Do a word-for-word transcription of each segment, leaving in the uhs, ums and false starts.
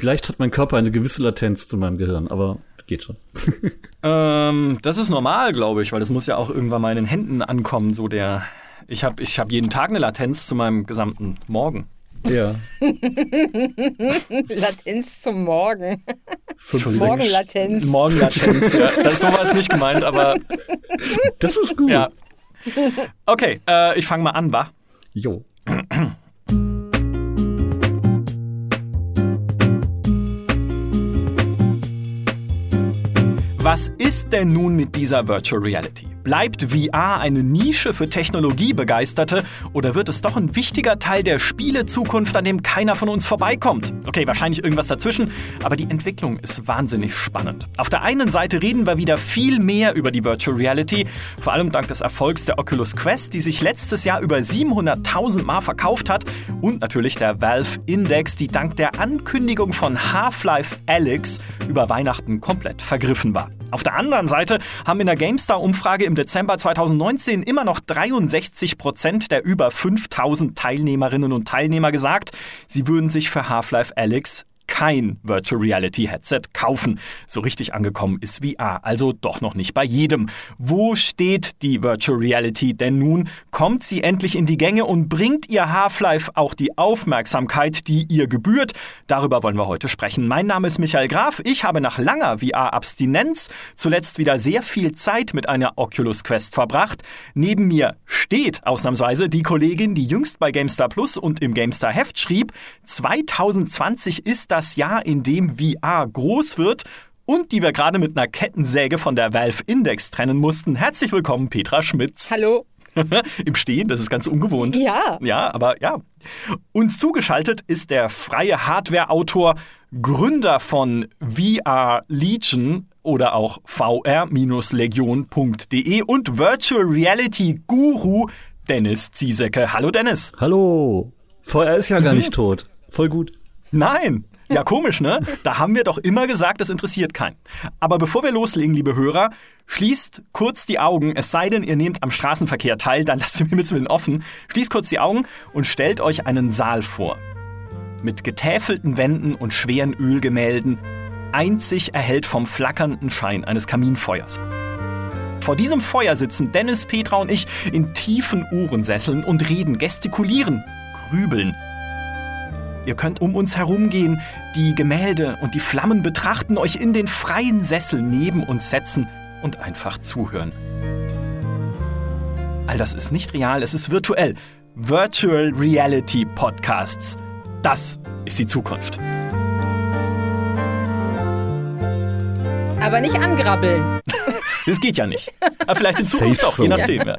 Vielleicht hat mein Körper eine gewisse Latenz zu meinem Gehirn, aber geht schon. ähm, das ist normal, glaube ich, weil das muss ja auch irgendwann mal in den Händen ankommen. So der, ich habe ich hab jeden Tag eine Latenz zu meinem gesamten Morgen. Ja. Latenz zum Morgen. Morgenlatenz. Morgenlatenz, ja. Das ist sowas nicht gemeint, aber das ist gut. Ja. Okay, äh, ich fange mal an, wa? Jo. Was ist denn nun mit dieser Virtual Reality? Bleibt V R eine Nische für Technologiebegeisterte oder wird es doch ein wichtiger Teil der Spielezukunft, an dem keiner von uns vorbeikommt? Okay, wahrscheinlich irgendwas dazwischen, aber die Entwicklung ist wahnsinnig spannend. Auf der einen Seite reden wir wieder viel mehr über die Virtual Reality, vor allem dank des Erfolgs der Oculus Quest, die sich letztes Jahr über siebenhunderttausend Mal verkauft hat, und natürlich der Valve Index, die dank der Ankündigung von Half-Life Alyx über Weihnachten komplett vergriffen war. Auf der anderen Seite haben in der GameStar-Umfrage im Dezember zweitausendneunzehn immer noch dreiundsechzig Prozent der über fünftausend Teilnehmerinnen und Teilnehmer gesagt, sie würden sich für Half-Life Alyx kein Virtual Reality Headset kaufen. So richtig angekommen ist V R, also doch noch nicht bei jedem. Wo steht die Virtual Reality denn nun? Kommt sie endlich in die Gänge und bringt ihr Half-Life auch die Aufmerksamkeit, die ihr gebührt? Darüber wollen wir heute sprechen. Mein Name ist Michael Graf. Ich habe nach langer V R-Abstinenz zuletzt wieder sehr viel Zeit mit einer Oculus Quest verbracht. Neben mir steht ausnahmsweise die Kollegin, die jüngst bei GameStar Plus und im GameStar Heft schrieb, zweitausendzwanzig ist das Jahr, in dem V R groß wird und die wir gerade mit einer Kettensäge von der Valve Index trennen mussten. Herzlich willkommen, Petra Schmitz. Hallo. Im Stehen, das ist ganz ungewohnt. Ja. Ja, aber ja. Uns zugeschaltet ist der freie Hardware-Autor, Gründer von V R Legion oder auch v r legion punkt d e und Virtual Reality Guru Dennis Ziesecke. Hallo Dennis. Hallo. V R ist ja gar Mhm. nicht tot. Voll gut. Nein. Ja, komisch, ne? Da haben wir doch immer gesagt, das interessiert keinen. Aber bevor wir loslegen, liebe Hörer, schließt kurz die Augen, es sei denn, ihr nehmt am Straßenverkehr teil, dann lasst ihr Himmels Willen offen. Schließt kurz die Augen und stellt euch einen Saal vor. Mit getäfelten Wänden und schweren Ölgemälden, einzig erhellt vom flackernden Schein eines Kaminfeuers. Vor diesem Feuer sitzen Dennis, Petra und ich in tiefen Ohrensesseln und reden, gestikulieren, grübeln. Ihr könnt um uns herumgehen, die Gemälde und die Flammen betrachten, euch in den freien Sessel neben uns setzen und einfach zuhören. All das ist nicht real, es ist virtuell. Virtual Reality Podcasts. Das ist die Zukunft. Aber nicht angrabbeln. Das geht ja nicht. Aber vielleicht in Zukunft Safe auch, je so. nachdem. Ja.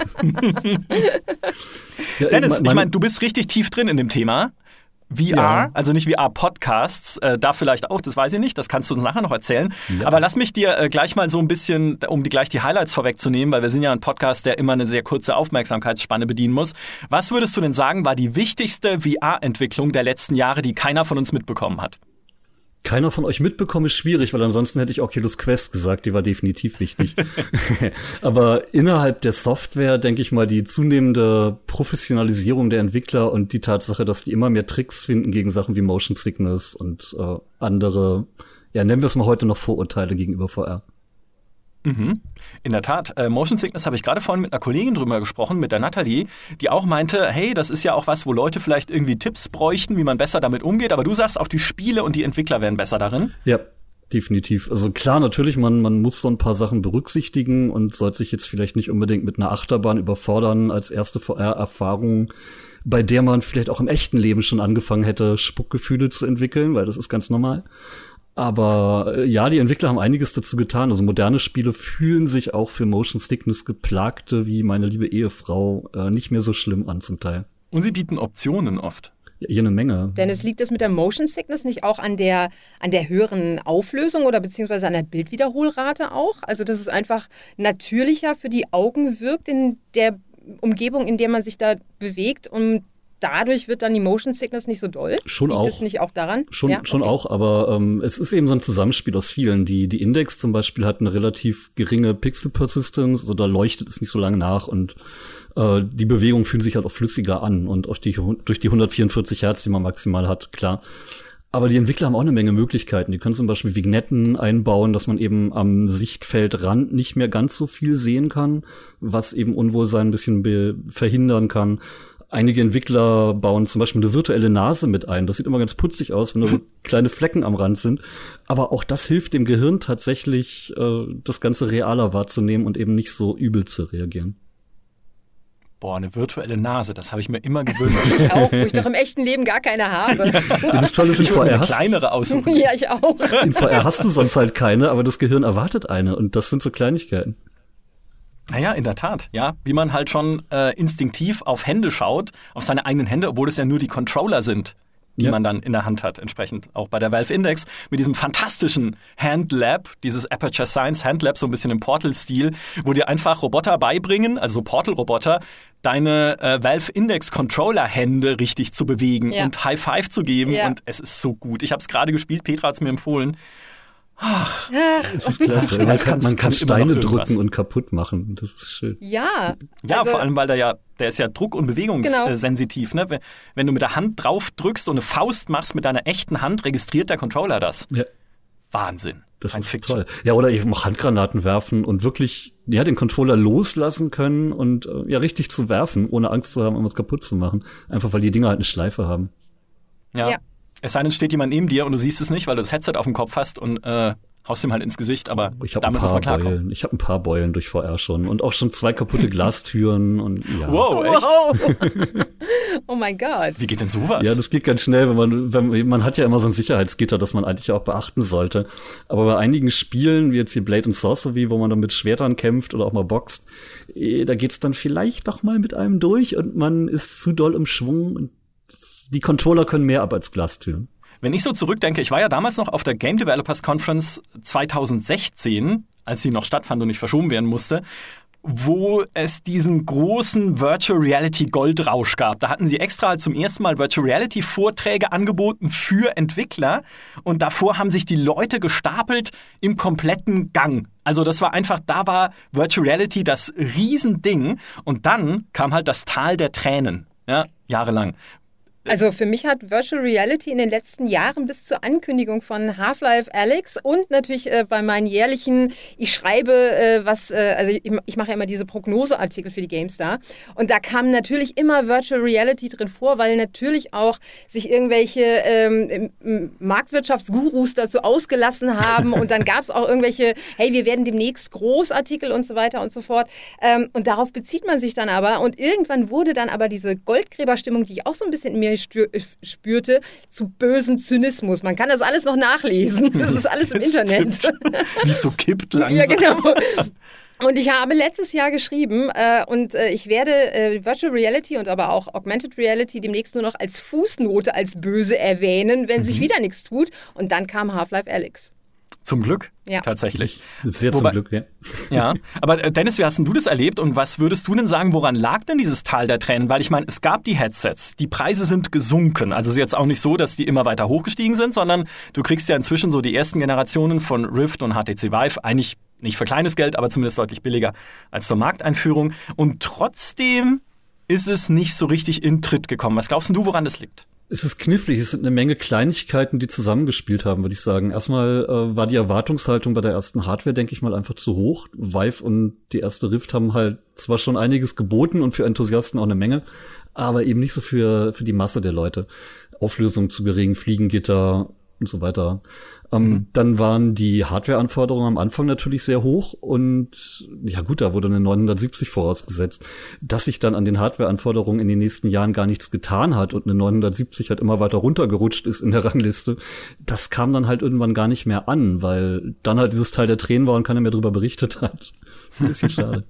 Ja, Dennis, mein- ich meine, du bist richtig tief drin in dem Thema. V R, Ja. also nicht V R-Podcasts, äh, da vielleicht auch, das weiß ich nicht, das kannst du uns nachher noch erzählen. Ja. Aber lass mich dir äh, gleich mal so ein bisschen, um die, gleich die Highlights vorwegzunehmen, weil wir sind ja ein Podcast, der immer eine sehr kurze Aufmerksamkeitsspanne bedienen muss. Was würdest du denn sagen, war die wichtigste V R-Entwicklung der letzten Jahre, die keiner von uns mitbekommen hat? Keiner von euch mitbekommen ist schwierig, weil ansonsten hätte ich Oculus Quest gesagt, die war definitiv wichtig. Aber innerhalb der Software, denke ich mal, die zunehmende Professionalisierung der Entwickler und die Tatsache, dass die immer mehr Tricks finden gegen Sachen wie Motion Sickness und äh, andere, ja, nennen wir es mal heute noch Vorurteile gegenüber V R. Mhm. In der Tat, äh, Motion Sickness habe ich gerade vorhin mit einer Kollegin drüber gesprochen, mit der Nathalie, die auch meinte, hey, das ist ja auch was, wo Leute vielleicht irgendwie Tipps bräuchten, wie man besser damit umgeht, aber du sagst, auch die Spiele und die Entwickler werden besser darin. Ja, definitiv. Also klar, natürlich, man, man muss so ein paar Sachen berücksichtigen und sollte sich jetzt vielleicht nicht unbedingt mit einer Achterbahn überfordern als erste V R-Erfahrung, bei der man vielleicht auch im echten Leben schon angefangen hätte, Spuckgefühle zu entwickeln, weil das ist ganz normal. Aber äh, ja, die Entwickler haben einiges dazu getan. Also moderne Spiele fühlen sich auch für Motion Sickness Geplagte wie meine liebe Ehefrau äh, nicht mehr so schlimm an zum Teil. Und sie bieten Optionen oft. Ja, hier eine Menge. Dennis, liegt das mit der Motion Sickness nicht auch an der, an der höheren Auflösung oder beziehungsweise an der Bildwiederholrate auch? Also, dass es einfach natürlicher für die Augen wirkt in der Umgebung, in der man sich da bewegt, und dadurch wird dann die Motion Sickness nicht so doll? Schon Liegt auch. das nicht auch daran? Schon, Ja, schon okay. auch, aber ähm, es ist eben so ein Zusammenspiel aus vielen. Die, die Index zum Beispiel hat eine relativ geringe Pixel Persistence, also da leuchtet es nicht so lange nach und äh, die Bewegungen fühlen sich halt auch flüssiger an und auch die, durch die hundertvierundvierzig Hertz, die man maximal hat, klar. Aber die Entwickler haben auch eine Menge Möglichkeiten. Die können zum Beispiel Vignetten einbauen, dass man eben am Sichtfeldrand nicht mehr ganz so viel sehen kann, was eben Unwohlsein ein bisschen be- verhindern kann. Einige Entwickler bauen zum Beispiel eine virtuelle Nase mit ein. Das sieht immer ganz putzig aus, wenn da so kleine Flecken am Rand sind. Aber auch das hilft dem Gehirn tatsächlich, äh, das Ganze realer wahrzunehmen und eben nicht so übel zu reagieren. Boah, eine virtuelle Nase, das habe ich mir immer gewöhnt. Ich auch, wo ich doch im echten Leben gar keine habe. Ja, das Tolle ist, in Ich würde V R eine hast, kleinere aussuchen. Ja, ich auch. in V R hast du sonst halt keine, aber das Gehirn erwartet eine. Und das sind so Kleinigkeiten. Naja, in der Tat, ja. Wie man halt schon äh, instinktiv auf Hände schaut, auf seine eigenen Hände, obwohl es ja nur die Controller sind, die Ja. man dann in der Hand hat, entsprechend. Auch bei der Valve Index mit diesem fantastischen Handlab, dieses Aperture Science Handlab, so ein bisschen im Portal-Stil, wo dir einfach Roboter beibringen, also so Portal-Roboter, deine äh, Valve Index Controller-Hände richtig zu bewegen Ja. und High Five zu geben. Ja. Und es ist so gut. Ich habe es gerade gespielt, Petra hat es mir empfohlen. Das ist klasse. Man Valve kann, man kann kann immer Steine noch irgendwas. drücken und kaputt machen. Das ist schön. Ja. Ja, also, vor allem, weil der ja, der ist ja druck- und bewegungssensitiv. Ne? Wenn- Wenn du mit der Hand drauf drückst und eine Faust machst mit deiner echten Hand, registriert der Controller das. Ja. Wahnsinn. Das Science ist Fiction. toll. Ja, oder eben auch Handgranaten werfen und wirklich ja, den Controller loslassen können und äh, ja richtig zu werfen, ohne Angst zu haben, irgendwas kaputt zu machen. Einfach weil die Dinger halt eine Schleife haben. Ja. Ja. Es sei denn, steht jemand neben dir und du siehst es nicht, weil du das Headset auf dem Kopf hast und äh, haust ihm halt ins Gesicht, aber Ich habe ein damit muss man paar klarkommen. Beulen. Ich habe ein paar Beulen durch V R schon und auch schon zwei kaputte Glastüren und ja. Wow, echt? wow. Oh mein Gott. Wie geht denn sowas? Ja, das geht ganz schnell, wenn man, wenn, man hat ja immer so ein Sicherheitsgitter, das man eigentlich auch beachten sollte. Aber bei einigen Spielen, wie jetzt die Blade and Sorcery, wo man dann mit Schwertern kämpft oder auch mal boxt, eh, da geht's dann vielleicht doch mal mit einem durch und man ist zu doll im Schwung und die Controller können mehr ab als Glastüren. Wenn ich so zurückdenke, ich war ja damals noch auf der Game Developers Conference zwanzig sechzehn, als sie noch stattfand und nicht verschoben werden musste, wo es diesen großen Virtual Reality Goldrausch gab. Da hatten sie extra zum ersten Mal Virtual Reality Vorträge angeboten für Entwickler und davor haben sich die Leute gestapelt im kompletten Gang. Also das war einfach, da war Virtual Reality das Riesending und dann kam halt das Tal der Tränen, ja, jahrelang. Also für mich hat Virtual Reality in den letzten Jahren bis zur Ankündigung von Half-Life Alyx und natürlich äh, bei meinen jährlichen, ich schreibe äh, was, äh, also ich, ich mache ja immer diese Prognoseartikel für die GameStar und da kam natürlich immer Virtual Reality drin vor, weil natürlich auch sich irgendwelche ähm, Marktwirtschaftsgurus dazu ausgelassen haben und dann gab es auch irgendwelche, hey, wir werden demnächst Großartikel und so weiter und so fort ähm, und darauf bezieht man sich dann aber und irgendwann wurde dann aber diese Goldgräberstimmung, die ich auch so ein bisschen in mir spürte, zu bösem Zynismus. Man kann das alles noch nachlesen. Das ist alles im Das Internet. stimmt. Wie es so kippt langsam. Ja, genau. Und ich habe letztes Jahr geschrieben äh, und äh, ich werde äh, Virtual Reality und aber auch Augmented Reality demnächst nur noch als Fußnote als böse erwähnen, wenn mhm. sich wieder nichts tut. Und dann kam Half-Life Alyx. Zum Glück, ja. tatsächlich. Sehr Wobei, zum Glück, ja. Ja, aber äh, Dennis, wie hast denn du das erlebt und was würdest du denn sagen, woran lag denn dieses Tal der Tränen? Weil ich meine, es gab die Headsets, die Preise sind gesunken. Also es ist jetzt auch nicht so, dass die immer weiter hochgestiegen sind, sondern du kriegst ja inzwischen so die ersten Generationen von Rift und H T C Vive, eigentlich nicht für kleines Geld, aber zumindest deutlich billiger als zur Markteinführung. Und trotzdem ist es nicht so richtig in Tritt gekommen. Was glaubst du, woran das liegt? Es ist knifflig, es sind eine Menge Kleinigkeiten, die zusammengespielt haben, würde ich sagen. Erstmal äh, war die Erwartungshaltung bei der ersten Hardware, denke ich mal, einfach zu hoch. Vive und die erste Rift haben halt zwar schon einiges geboten und für Enthusiasten auch eine Menge, aber eben nicht so für für die Masse der Leute. Auflösung zu gering, Fliegengitter und so weiter. Ähm, mhm. Dann waren die Hardware-Anforderungen am Anfang natürlich sehr hoch und ja gut, da wurde eine neunhundertsiebzig vorausgesetzt. Dass sich dann an den Hardware-Anforderungen in den nächsten Jahren gar nichts getan hat und eine neunhundertsiebzig halt immer weiter runtergerutscht ist in der Rangliste, das kam dann halt irgendwann gar nicht mehr an, weil dann halt dieses Teil der Tränen war und keiner mehr darüber berichtet hat. Das ist ein bisschen schade.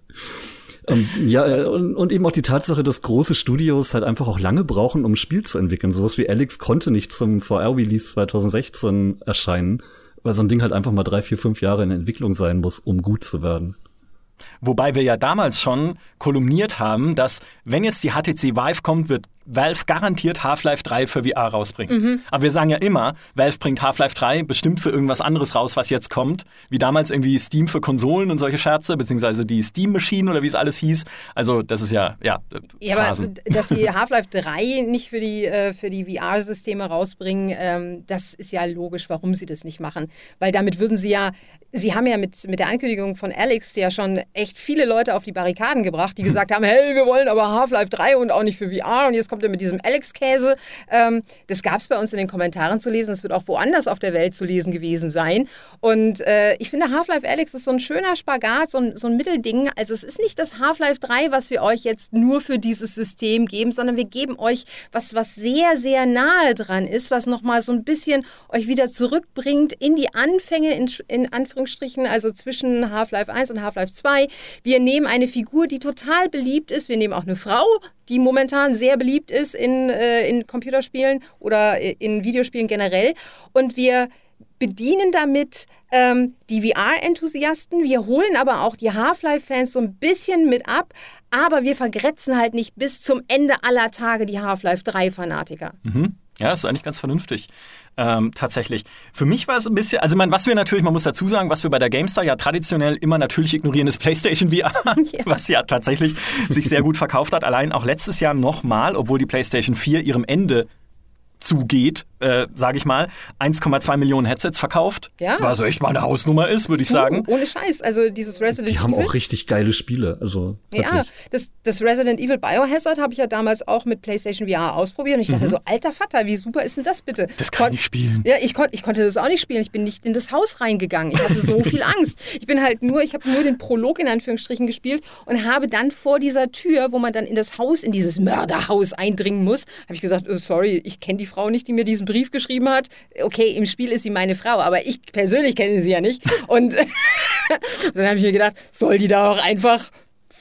Um, ja, und, und eben auch die Tatsache, dass große Studios halt einfach auch lange brauchen, um ein Spiel zu entwickeln. Sowas wie Alyx konnte nicht zum V R-Release zwanzig sechzehn erscheinen, weil so ein Ding halt einfach mal drei, vier, fünf Jahre in Entwicklung sein muss, um gut zu werden. Wobei wir ja damals schon kolumniert haben, dass wenn jetzt die H T C Vive kommt, wird Valve garantiert Half-Life drei für V R rausbringen. Mhm. Aber wir sagen ja immer, Valve bringt Half-Life drei bestimmt für irgendwas anderes raus, was jetzt kommt. Wie damals irgendwie Steam für Konsolen und solche Scherze, beziehungsweise die Steam-Machine oder wie es alles hieß. Also das ist ja, ja, ja, aber dass die Half-Life drei nicht für die, äh, für die V R-Systeme rausbringen, ähm, das ist ja logisch, warum sie das nicht machen. Weil damit würden sie ja, sie haben ja mit, mit der Ankündigung von Alex ja schon echt viele Leute auf die Barrikaden gebracht, die gesagt haben, hey, wir wollen aber Half-Life drei und auch nicht für V R und jetzt kommt er mit diesem Alex-Käse. Ähm, das gab es bei uns in den Kommentaren zu lesen. Das wird auch woanders auf der Welt zu lesen gewesen sein. Und äh, ich finde, Half-Life Alex ist so ein schöner Spagat, so ein, so ein Mittelding. Also es ist nicht das Half-Life drei, was wir euch jetzt nur für dieses System geben, sondern wir geben euch was, was sehr, sehr nahe dran ist, was nochmal so ein bisschen euch wieder zurückbringt in die Anfänge, in, in Anführungsstrichen, also zwischen Half-Life eins und Half-Life zwei. Wir nehmen eine Figur, die total beliebt ist. Wir nehmen auch eine Frau, die momentan sehr beliebt ist in, äh, in Computerspielen oder in Videospielen generell. Und wir bedienen damit ähm, die V R-Enthusiasten. Wir holen aber auch die Half-Life-Fans so ein bisschen mit ab. Aber wir vergrätzen halt nicht bis zum Ende aller Tage die Half-Life drei-Fanatiker. Mhm. Ja, das ist eigentlich ganz vernünftig. Ähm, tatsächlich. Für mich war es ein bisschen, also man, was wir natürlich, man muss dazu sagen, was wir bei der GameStar ja traditionell immer natürlich ignorieren, ist PlayStation V R, ja. Was ja tatsächlich sich sehr gut verkauft hat. Allein auch letztes Jahr nochmal, obwohl die PlayStation vier ihrem Ende zugeht, äh, sage ich mal, eins Komma zwei Millionen Headsets verkauft, ja. Was echt mal eine Hausnummer ist, würde ich sagen. Oh, ohne Scheiß, also dieses Resident Die Evil. haben auch richtig geile Spiele, also wirklich. Ja, das, das Resident Evil Biohazard habe ich ja damals auch mit PlayStation V R ausprobiert und ich dachte mhm. so, alter Vater, wie super ist denn das bitte? Das kann Kon- ich spielen. Ja, ich, kon- ich konnte das auch nicht spielen, ich bin nicht in das Haus reingegangen, ich hatte so viel Angst. Ich bin halt nur, ich habe nur den Prolog in Anführungsstrichen gespielt und habe dann vor dieser Tür, wo man dann in das Haus, in dieses Mörderhaus eindringen muss, habe ich gesagt, oh, sorry, ich kenne die Frau nicht, die mir diesen Brief geschrieben hat. Okay, im Spiel ist sie meine Frau, aber ich persönlich kenne sie ja nicht. Und dann habe ich mir gedacht, soll die da auch einfach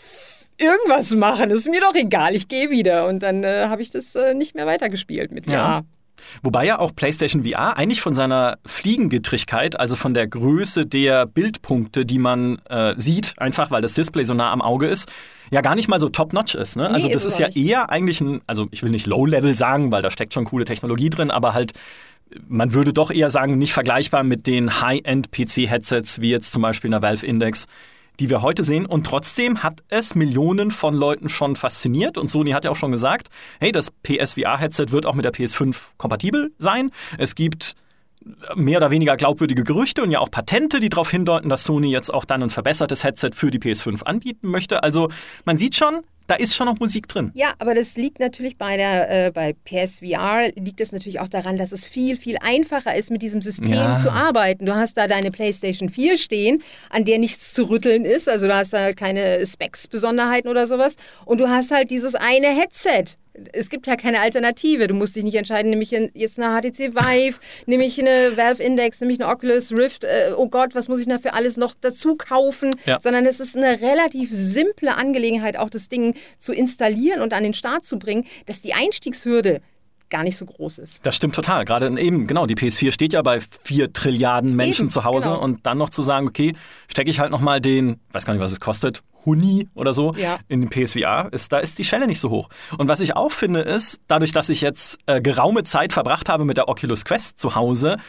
irgendwas machen? Ist mir doch egal, ich gehe wieder. Und dann äh, habe ich das äh, nicht mehr weitergespielt mit V R. Ja. Wobei ja auch PlayStation V R eigentlich von seiner Fliegengettrigkeit, also von der Größe der Bildpunkte, die man äh, sieht, einfach weil das Display so nah am Auge ist, ja gar nicht mal so top-notch ist. Ne? Nee, also das ist ist ja nicht. eher eigentlich ein, also ich will nicht Low-Level sagen, weil da steckt schon coole Technologie drin, aber halt man würde doch eher sagen, nicht vergleichbar mit den High-End-P C-Headsets, wie jetzt zum Beispiel einer Valve Index, die wir heute sehen. Und trotzdem hat es Millionen von Leuten schon fasziniert. Und Sony hat ja auch schon gesagt, hey, das P S V R-Headset wird auch mit der P S fünf kompatibel sein. Es gibt mehr oder weniger glaubwürdige Gerüchte und ja auch Patente, die darauf hindeuten, dass Sony jetzt auch dann ein verbessertes Headset für die P S fünf anbieten möchte. Also man sieht schon, da ist schon noch Musik drin. Ja, aber das liegt natürlich bei der äh, bei P S V R liegt es natürlich auch daran, dass es viel, viel einfacher ist, mit diesem System Ja. zu arbeiten. Du hast da deine PlayStation vier stehen, an der nichts zu rütteln ist. Also du hast da keine Specs-Besonderheiten oder sowas. Und du hast halt dieses eine Headset. Es gibt ja keine Alternative. Du musst dich nicht entscheiden, nehme ich jetzt eine H T C Vive, nehme ich eine Valve Index, nehme ich eine Oculus Rift. Äh, oh Gott, was muss ich da für alles noch dazu kaufen? Ja. Sondern es ist eine relativ simple Angelegenheit, auch das Ding zu installieren und an den Start zu bringen, dass die Einstiegshürde gar nicht so groß ist. Das stimmt total. Gerade eben, genau, die P S vier steht ja bei vier Trilliarden Menschen Eben, zu Hause genau. und dann noch zu sagen, okay, stecke ich halt noch mal den, weiß gar nicht, was es kostet, Huni oder so, Ja. in den P S V R, ist, da ist die Schwelle nicht so hoch. Und was ich auch finde ist, dadurch, dass ich jetzt äh, geraume Zeit verbracht habe mit der Oculus Quest zu Hause,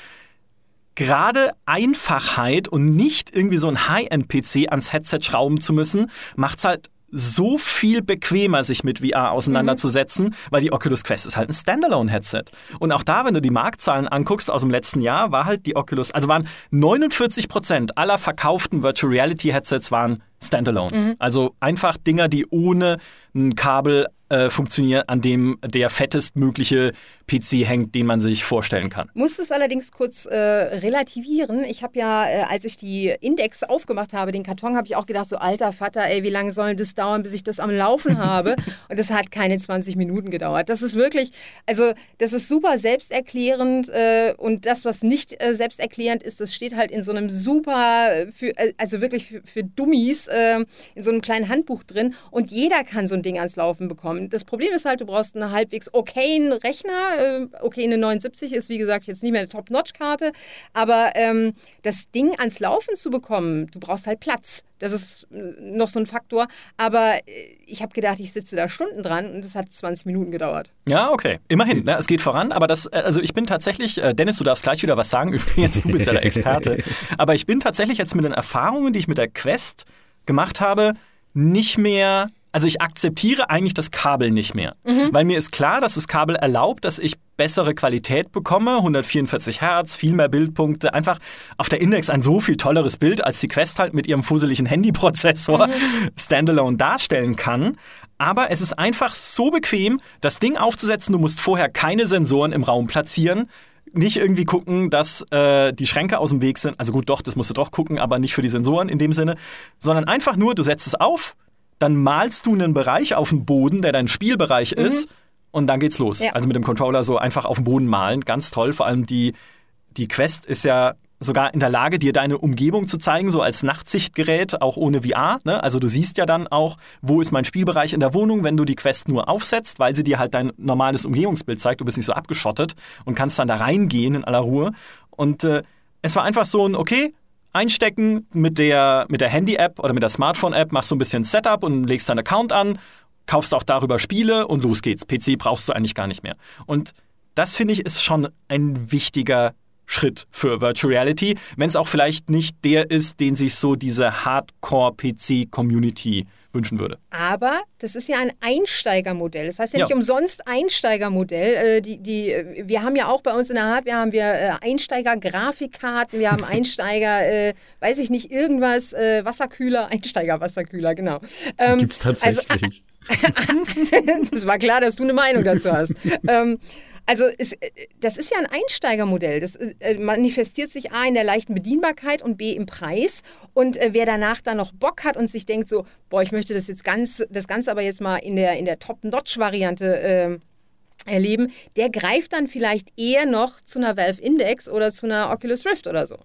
gerade Einfachheit und nicht irgendwie so ein High-End-P C ans Headset schrauben zu müssen, macht's halt so viel bequemer, sich mit V R auseinanderzusetzen, mhm. weil die Oculus Quest ist halt ein Standalone-Headset. Und auch da, wenn du die Marktzahlen anguckst aus dem letzten Jahr, war halt die Oculus, also waren neunundvierzig Prozent aller verkauften Virtual Reality Headsets waren Standalone. Mhm. Also einfach Dinger, die ohne ein Kabel äh, funktionieren, an dem der fettestmögliche P C hängt, den man sich vorstellen kann. Muss es allerdings kurz äh, relativieren. Ich habe ja, äh, als ich die Index aufgemacht habe, den Karton, habe ich auch gedacht, so alter Vater, ey, wie lange soll das dauern, bis ich das am Laufen habe? Und das hat keine zwanzig Minuten gedauert. Das ist wirklich, also das ist super selbsterklärend äh, und das, was nicht äh, selbsterklärend ist, das steht halt in so einem super, für, äh, also wirklich für, für Dummies, äh, in so einem kleinen Handbuch drin und jeder kann so ein Ding ans Laufen bekommen. Das Problem ist halt, du brauchst einen halbwegs okayen Rechner, Ne? Okay, eine neunundsiebzig ist, wie gesagt, jetzt nicht mehr eine Top-Notch-Karte, aber ähm, das Ding ans Laufen zu bekommen, du brauchst halt Platz. Das ist noch so ein Faktor. Aber ich habe gedacht, ich sitze da Stunden dran und es hat zwanzig Minuten gedauert. Ja, okay. Immerhin, ne? Es geht voran. Aber das, also ich bin tatsächlich, Dennis, du darfst gleich wieder was sagen. Übrigens, du bist ja der Experte. Aber ich bin tatsächlich jetzt mit den Erfahrungen, die ich mit der Quest gemacht habe, nicht mehr. Also ich akzeptiere eigentlich das Kabel nicht mehr. Mhm. Weil mir ist klar, dass das Kabel erlaubt, dass ich bessere Qualität bekomme, hundertvierundvierzig Hertz, viel mehr Bildpunkte, einfach auf der Index ein so viel tolleres Bild, als die Quest halt mit ihrem fusseligen Handyprozessor mhm. standalone darstellen kann. Aber es ist einfach so bequem, das Ding aufzusetzen. Du musst vorher keine Sensoren im Raum platzieren. Nicht irgendwie gucken, dass äh, die Schränke aus dem Weg sind. Also gut, doch, das musst du doch gucken, aber nicht für die Sensoren in dem Sinne. Sondern einfach nur, du setzt es auf, dann malst du einen Bereich auf dem Boden, der dein Spielbereich mhm. ist, und dann geht's los. Ja. Also mit dem Controller so einfach auf dem Boden malen, ganz toll. Vor allem die, die Quest ist ja sogar in der Lage, dir deine Umgebung zu zeigen, so als Nachtsichtgerät, auch ohne V R. Ne? Also du siehst ja dann auch, wo ist mein Spielbereich in der Wohnung, wenn du die Quest nur aufsetzt, weil sie dir halt dein normales Umgebungsbild zeigt. Du bist nicht so abgeschottet und kannst dann da reingehen in aller Ruhe. Und äh, es war einfach so ein, okay, einstecken mit der, mit der Handy-App oder mit der Smartphone-App, machst du ein bisschen Setup und legst deinen Account an, kaufst auch darüber Spiele und los geht's. P C brauchst du eigentlich gar nicht mehr. Und das, finde ich, ist schon ein wichtiger Schritt für Virtual Reality, wenn es auch vielleicht nicht der ist, den sich so diese Hardcore-P C-Community wünschen würde. Aber das ist ja ein Einsteigermodell. Das heißt ja, ja. nicht umsonst Einsteigermodell. Äh, die, die, wir haben ja auch bei uns in der Hardware haben wir äh, Einsteiger-Grafikkarten, wir haben Einsteiger, äh, weiß ich nicht, irgendwas, äh, Wasserkühler, Einsteiger-Wasserkühler, genau. Ähm, Gibt's tatsächlich. Also, das war klar, dass du eine Meinung dazu hast. ähm, Also es, das ist ja ein Einsteigermodell. Das äh, manifestiert sich A in der leichten Bedienbarkeit und B im Preis. Und äh, wer danach dann noch Bock hat und sich denkt so, boah, ich möchte das jetzt ganz, das Ganze aber jetzt mal in der, in der Top-Notch-Variante äh, erleben, der greift dann vielleicht eher noch zu einer Valve Index oder zu einer Oculus Rift oder so.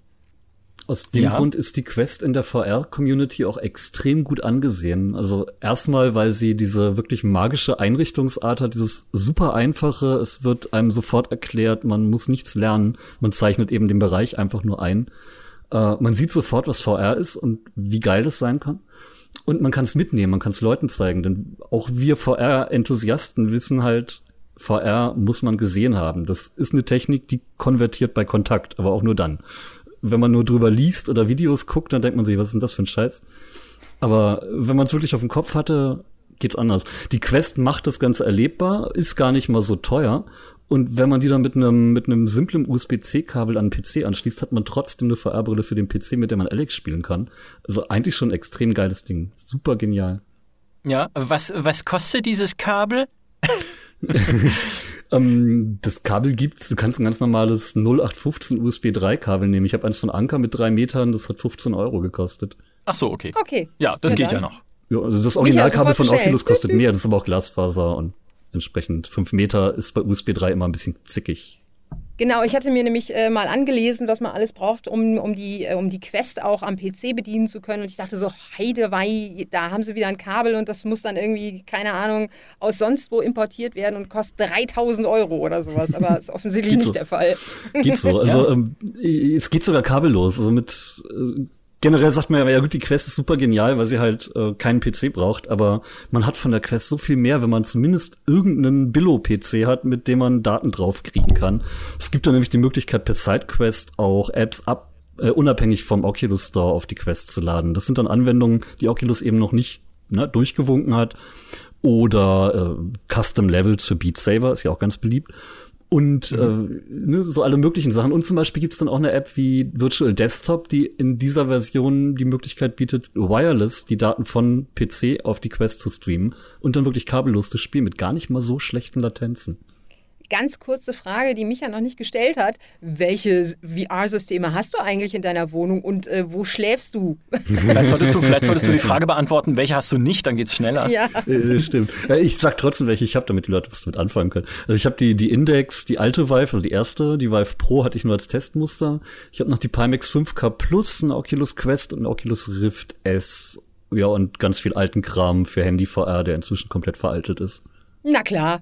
Aus dem ja. Grund ist die Quest in der V R-Community auch extrem gut angesehen. Also erstmal, weil sie diese wirklich magische Einrichtungsart hat, dieses super einfache, es wird einem sofort erklärt, man muss nichts lernen, man zeichnet eben den Bereich einfach nur ein. Äh, man sieht sofort, was V R ist und wie geil das sein kann. Und man kann es mitnehmen, man kann es Leuten zeigen, denn auch wir V R-Enthusiasten wissen halt, V R muss man gesehen haben. Das ist eine Technik, die konvertiert bei Kontakt, aber auch nur dann. Wenn man nur drüber liest oder Videos guckt, dann denkt man sich, was ist denn das für ein Scheiß? Aber wenn man es wirklich auf dem Kopf hatte, geht's anders. Die Quest macht das Ganze erlebbar, ist gar nicht mal so teuer. Und wenn man die dann mit einem mit einem simplen U S B C-Kabel an den P C anschließt, hat man trotzdem eine V R-Brille für den P C, mit der man Alex spielen kann. Also eigentlich schon ein extrem geiles Ding. Super genial. Ja, was, was kostet dieses Kabel? ähm, das Kabel gibt's, du kannst ein ganz normales null acht fünfzehn U S B drei Kabel nehmen. Ich habe eins von Anker mit drei Metern, das hat fünfzehn Euro gekostet. Ach so, okay. Okay. Ja, das ja, geht dann. ja noch. Ja, also das Originalkabel von Oculus kostet mehr, das ist aber auch Glasfaser und entsprechend fünf Meter ist bei U S B drei immer ein bisschen zickig. Genau, ich hatte mir nämlich äh, mal angelesen, was man alles braucht, um, um, die, äh, um die Quest auch am P C bedienen zu können. Und ich dachte so, Heidewei, da haben sie wieder ein Kabel und das muss dann irgendwie, keine Ahnung, aus sonst wo importiert werden und kostet dreitausend Euro oder sowas. Aber das ist offensichtlich nicht so. der Fall. Geht so. Also ja. ähm, es geht sogar kabellos. Also mit äh, generell sagt man ja, gut, die Quest ist super genial, weil sie halt äh, keinen P C braucht, aber man hat von der Quest so viel mehr, wenn man zumindest irgendeinen Billo-P C hat, mit dem man Daten drauf kriegen kann. Es gibt dann nämlich die Möglichkeit, per SideQuest auch Apps ab, äh, unabhängig vom Oculus Store auf die Quest zu laden. Das sind dann Anwendungen, die Oculus eben noch nicht ne, durchgewunken hat. Oder äh, Custom Levels für Beat Saber, ist ja auch ganz beliebt. Und mhm. äh, ne, so alle möglichen Sachen. Und zum Beispiel gibt's dann auch eine App wie Virtual Desktop, die in dieser Version die Möglichkeit bietet, wireless die Daten von P C auf die Quest zu streamen und dann wirklich kabellos zu spielen mit gar nicht mal so schlechten Latenzen. Ganz kurze Frage, die Micha noch nicht gestellt hat. Welche V R-Systeme hast du eigentlich in deiner Wohnung und äh, wo schläfst du? Vielleicht solltest du, vielleicht solltest du die Frage beantworten, welche hast du nicht, dann geht's schneller. Ja. Äh, stimmt. Ich sag trotzdem, welche ich habe, damit die Leute was damit anfangen können. Also ich habe die die Index, die alte Vive, also die erste, die Vive Pro hatte ich nur als Testmuster. Ich habe noch die Pimax fünf K Plus, eine Oculus Quest und eine Oculus Rift S. Ja, und ganz viel alten Kram für Handy-V R, der inzwischen komplett veraltet ist. Na klar.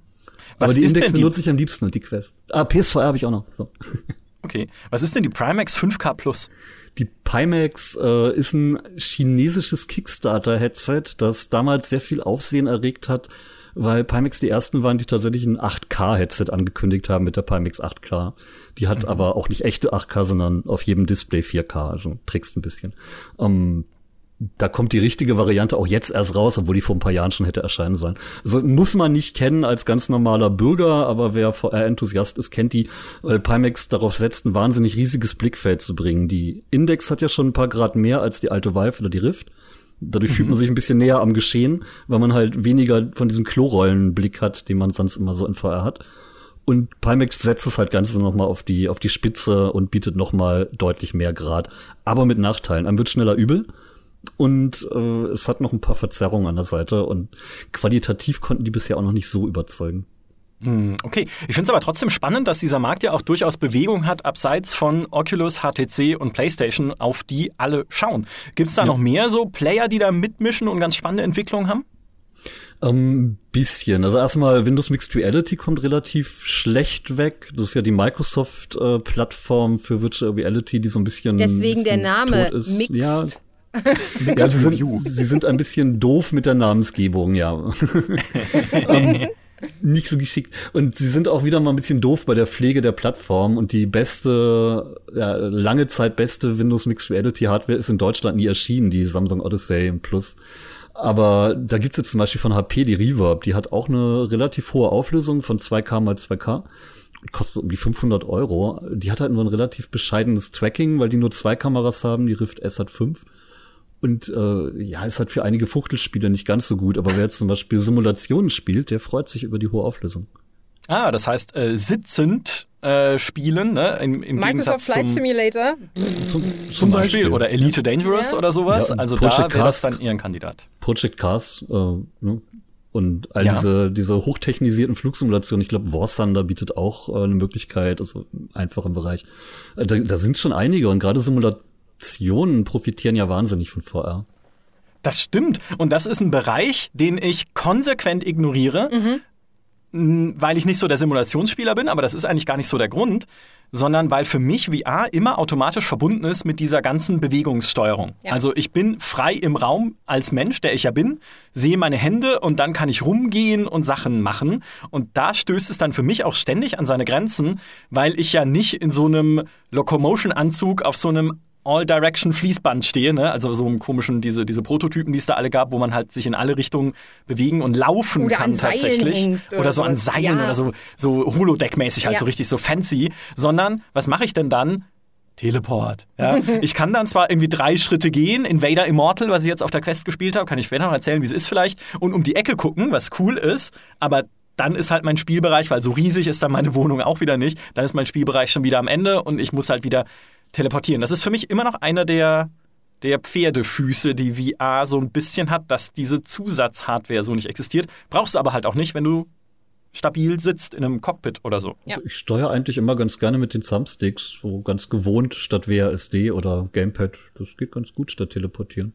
Was Aber die ist Index denn die- benutze ich am liebsten und die Quest. Ah, P S V R habe ich auch noch. So. Okay. Was ist denn die Primax fünf K Plus? Die Pimax äh, ist ein chinesisches Kickstarter-Headset, das damals sehr viel Aufsehen erregt hat, weil Pimax die ersten waren, die tatsächlich ein acht K-Headset angekündigt haben mit der Pimax acht K. Die hat mhm. aber auch nicht echte acht K, sondern auf jedem Display vier K, also trickst ein bisschen. Ähm, Da kommt die richtige Variante auch jetzt erst raus, obwohl die vor ein paar Jahren schon hätte erscheinen sollen. Also muss man nicht kennen als ganz normaler Bürger, aber wer V R-Enthusiast ist, kennt die, weil Pimax darauf setzt, ein wahnsinnig riesiges Blickfeld zu bringen. Die Index hat ja schon ein paar Grad mehr als die alte Vive oder die Rift. Dadurch mhm. fühlt man sich ein bisschen näher am Geschehen, weil man halt weniger von diesem Klorollenblick hat, den man sonst immer so in V R hat. Und Pimax setzt es halt ganz noch mal auf die, auf die Spitze und bietet noch mal deutlich mehr Grad. Aber mit Nachteilen. Einem wird schneller übel. Und äh, es hat noch ein paar Verzerrungen an der Seite und qualitativ konnten die bisher auch noch nicht so überzeugen. Okay, ich finde es aber trotzdem spannend, dass dieser Markt ja auch durchaus Bewegung hat, abseits von Oculus, H T C und PlayStation, auf die alle schauen. Gibt es da ja. noch mehr so Player, die da mitmischen und ganz spannende Entwicklungen haben? Ein ähm, bisschen. Also erstmal, Windows Mixed Reality kommt relativ schlecht weg. Das ist ja die Microsoft-Plattform äh, für Virtual Reality, die so ein bisschen Deswegen bisschen der Name tot ist. Mixed. Ja, ja, sie sind, sie sind ein bisschen doof mit der Namensgebung, ja. um, nicht so geschickt. Und sie sind auch wieder mal ein bisschen doof bei der Pflege der Plattform. Und die beste, ja, lange Zeit beste Windows Mixed Reality Hardware ist in Deutschland nie erschienen, die Samsung Odyssey Plus. Aber da gibt's jetzt zum Beispiel von H P die Reverb. Die hat auch eine relativ hohe Auflösung von zwei K mal zwei K. Kostet um die fünfhundert Euro. Die hat halt nur ein relativ bescheidenes Tracking, weil die nur zwei Kameras haben. Die Rift S hat fünf. Und äh, ja, ist halt für einige Fuchtelspiele nicht ganz so gut. Aber wer jetzt zum Beispiel Simulationen spielt, der freut sich über die hohe Auflösung. Ah, das heißt, äh, sitzend äh, spielen, ne? Im, im Microsoft Flight zum, Simulator. Zum, zum Beispiel. Beispiel. Oder Elite Dangerous ja. oder sowas. Ja, also Project da wäre das Cars, dann eher ein Kandidat. Project Cars, äh, ne? Und all ja. diese, diese hochtechnisierten Flugsimulationen, ich glaube, War Thunder bietet auch äh, eine Möglichkeit, also einfach im Bereich. Äh, da, da sind schon einige und gerade Simulationen profitieren ja wahnsinnig von V R. Das stimmt. Und das ist ein Bereich, den ich konsequent ignoriere, mhm. weil ich nicht so der Simulationsspieler bin, aber das ist eigentlich gar nicht so der Grund, sondern weil für mich V R immer automatisch verbunden ist mit dieser ganzen Bewegungssteuerung. Ja. Also ich bin frei im Raum als Mensch, der ich ja bin, sehe meine Hände und dann kann ich rumgehen und Sachen machen. Und da stößt es dann für mich auch ständig an seine Grenzen, weil ich ja nicht in so einem Locomotion-Anzug auf so einem All-Direction-Fließband stehe, ne? Also so einem komischen, diese, diese Prototypen, die es da alle gab, wo man halt sich in alle Richtungen bewegen und laufen oder kann tatsächlich. Oder, oder so an Seilen ja. oder so, so Holodeck-mäßig, halt ja. so richtig so fancy. Sondern, was mache ich denn dann? Teleport. Ja? Ich kann dann zwar irgendwie drei Schritte gehen, Invader Immortal, was ich jetzt auf der Quest gespielt habe, kann ich später noch erzählen, wie es ist vielleicht, und um die Ecke gucken, was cool ist, aber dann ist halt mein Spielbereich, weil so riesig ist dann meine Wohnung auch wieder nicht, dann ist mein Spielbereich schon wieder am Ende und ich muss halt wieder teleportieren. Das ist für mich immer noch einer der, der Pferdefüße, die V R so ein bisschen hat, dass diese Zusatzhardware so nicht existiert. Brauchst du aber halt auch nicht, wenn du stabil sitzt in einem Cockpit oder so. Ja. Also ich steuere eigentlich immer ganz gerne mit den Thumbsticks, so ganz gewohnt statt W A S D oder Gamepad. Das geht ganz gut statt teleportieren.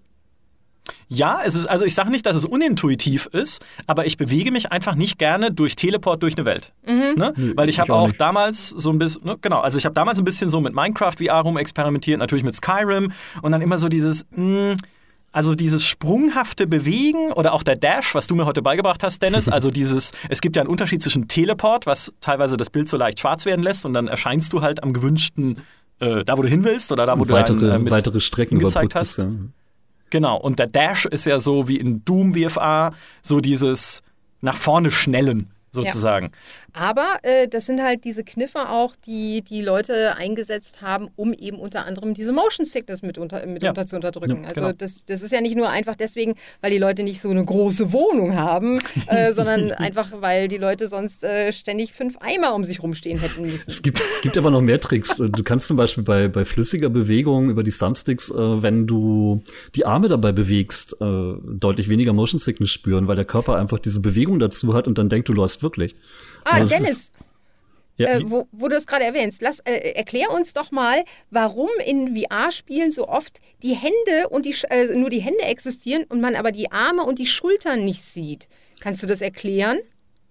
Ja, es ist, also ich sage nicht, dass es unintuitiv ist, aber ich bewege mich einfach nicht gerne durch Teleport durch eine Welt. Mhm. Ne? Nee, Weil ich habe auch, auch damals so ein bisschen, ne, genau, also ich habe damals ein bisschen so mit Minecraft V R rumexperimentiert, natürlich mit Skyrim und dann immer so dieses, mh, also dieses sprunghafte Bewegen oder auch der Dash, was du mir heute beigebracht hast, Dennis, also dieses, es gibt ja einen Unterschied zwischen Teleport, was teilweise das Bild so leicht schwarz werden lässt und dann erscheinst du halt am gewünschten, äh, da wo du hin willst oder da wo und du weitere, dann, äh, mit weitere Strecken gezeigt hast. Ja. Genau, und der Dash ist ja so wie in Doom V F R, so dieses nach vorne schnellen sozusagen. Ja. Aber äh, das sind halt diese Kniffe auch, die die Leute eingesetzt haben, um eben unter anderem diese Motion Sickness mitunter, mitunter ja. zu unterdrücken. Ja, also genau. das, das ist ja nicht nur einfach deswegen, weil die Leute nicht so eine große Wohnung haben, äh, sondern einfach, weil die Leute sonst äh, ständig fünf Eimer um sich rumstehen hätten müssen. Es gibt, gibt aber noch mehr Tricks. Du kannst zum Beispiel bei, bei flüssiger Bewegung über die Thumbsticks, äh, wenn du die Arme dabei bewegst, äh, deutlich weniger Motion Sickness spüren, weil der Körper einfach diese Bewegung dazu hat und dann denkt, du läufst wirklich. Ah, das Dennis, ist, ja. äh, wo, wo du es gerade erwähnst, lass, äh, erklär uns doch mal, warum in V R-Spielen so oft die Hände und die äh, nur die Hände existieren und man aber die Arme und die Schultern nicht sieht. Kannst du das erklären?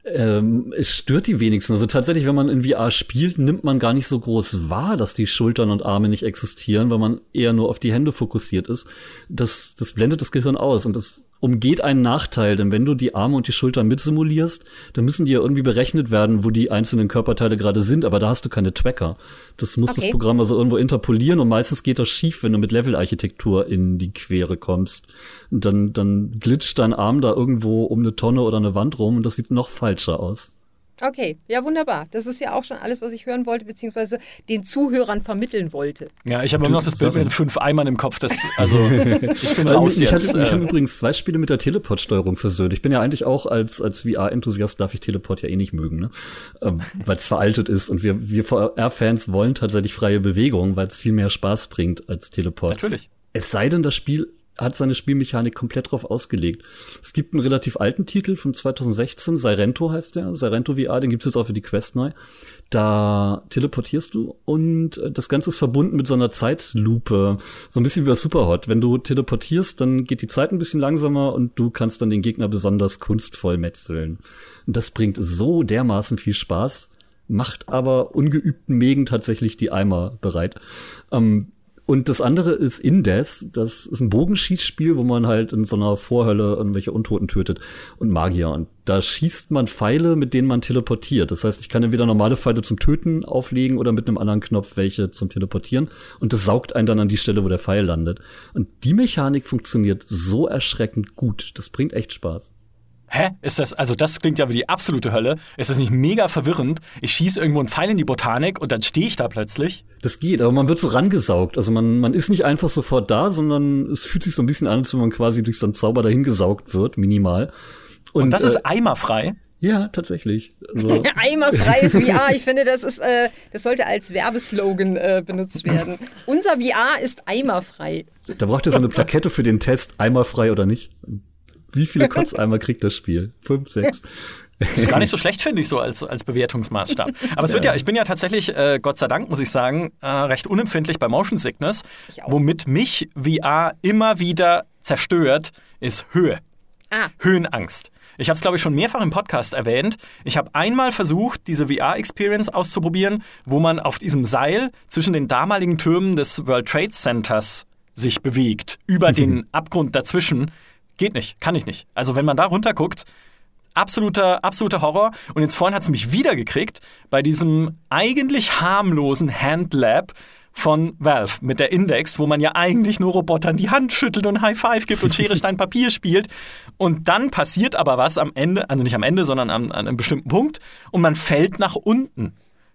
Ähm, es stört die wenigsten. Also tatsächlich, wenn man in V R spielt, nimmt man gar nicht so groß wahr, dass die Schultern und Arme nicht existieren, weil man eher nur auf die Hände fokussiert ist. Das, das blendet das Gehirn aus und das umgeht einen Nachteil, denn wenn du die Arme und die Schultern mitsimulierst, dann müssen die ja irgendwie berechnet werden, wo die einzelnen Körperteile gerade sind, aber da hast du keine Tracker. Das muss okay. das Programm also irgendwo interpolieren und meistens geht das schief, wenn du mit Levelarchitektur in die Quere kommst. Und dann, dann glitscht dein Arm da irgendwo um eine Tonne oder eine Wand rum und das sieht noch falscher aus. Okay, ja wunderbar. Das ist ja auch schon alles, was ich hören wollte, beziehungsweise den Zuhörern vermitteln wollte. Ja, ich habe immer noch das Bild mit den fünf Eimern im Kopf. Das, also, ich bin raus ich jetzt. Hatte, ich habe übrigens zwei Spiele mit der Teleport-Steuerung versöhnt. Ich bin ja eigentlich auch als, als V R-Enthusiast darf ich Teleport ja eh nicht mögen, ne? Ähm, weil es veraltet ist. Und wir, wir V R-Fans wollen tatsächlich freie Bewegung, weil es viel mehr Spaß bringt als Teleport. Natürlich. Es sei denn, das Spiel hat seine Spielmechanik komplett drauf ausgelegt. Es gibt einen relativ alten Titel von zwanzig sechzehn, Sirento heißt der, Sirento V R, den gibt's jetzt auch für die Quest neu. Da teleportierst du und das Ganze ist verbunden mit so einer Zeitlupe, so ein bisschen wie bei Superhot. Wenn du teleportierst, dann geht die Zeit ein bisschen langsamer und du kannst dann den Gegner besonders kunstvoll metzeln. Und das bringt so dermaßen viel Spaß, macht aber ungeübten Mägen tatsächlich die Eimer bereit. Ähm, Und das andere ist Indes. Das ist ein Bogenschießspiel, wo man halt in so einer Vorhölle irgendwelche Untoten tötet und Magier. Und da schießt man Pfeile, mit denen man teleportiert. Das heißt, ich kann entweder normale Pfeile zum Töten auflegen oder mit einem anderen Knopf welche zum Teleportieren. Und das saugt einen dann an die Stelle, wo der Pfeil landet. Und die Mechanik funktioniert so erschreckend gut. Das bringt echt Spaß. Hä? Ist das, also das klingt ja wie die absolute Hölle. Ist das nicht mega verwirrend? Ich schieße irgendwo einen Pfeil in die Botanik und dann stehe ich da plötzlich. Das geht, aber man wird so rangesaugt. Also man, man ist nicht einfach sofort da, sondern es fühlt sich so ein bisschen an, als wenn man quasi durch so einen Zauber dahin gesaugt wird, minimal. Und, und das äh, ist eimerfrei? Ja, tatsächlich. Also eimerfreies V R. Ich finde, das ist, äh, das sollte als Werbeslogan äh, benutzt werden. Unser V R ist eimerfrei. Da braucht ihr so eine Plakette für den Test, eimerfrei oder nicht. Wie viele Kotzeimer kriegt das Spiel? Fünf, sechs? Das ist gar nicht so schlecht, finde ich, so als, als Bewertungsmaßstab. Aber es wird ja, ich bin ja tatsächlich, äh, Gott sei Dank, muss ich sagen, äh, recht unempfindlich bei Motion Sickness. Womit mich V R immer wieder zerstört, ist Höhe. Ah. Höhenangst. Ich habe es, glaube ich, schon mehrfach im Podcast erwähnt. Ich habe einmal versucht, diese V R-Experience auszuprobieren, wo man auf diesem Seil zwischen den damaligen Türmen des World Trade Centers sich bewegt, über den Abgrund dazwischen. Geht nicht, kann ich nicht. Also wenn man da runterguckt, absoluter, absoluter Horror. Und jetzt vorhin hat es mich wieder gekriegt bei diesem eigentlich harmlosen Handlab von Valve mit der Index, wo man ja eigentlich nur Robotern die Hand schüttelt und High Five gibt und Schere, Stein, Papier spielt. Und dann passiert aber was am Ende, also nicht am Ende, sondern an, an einem bestimmten Punkt und man fällt nach unten.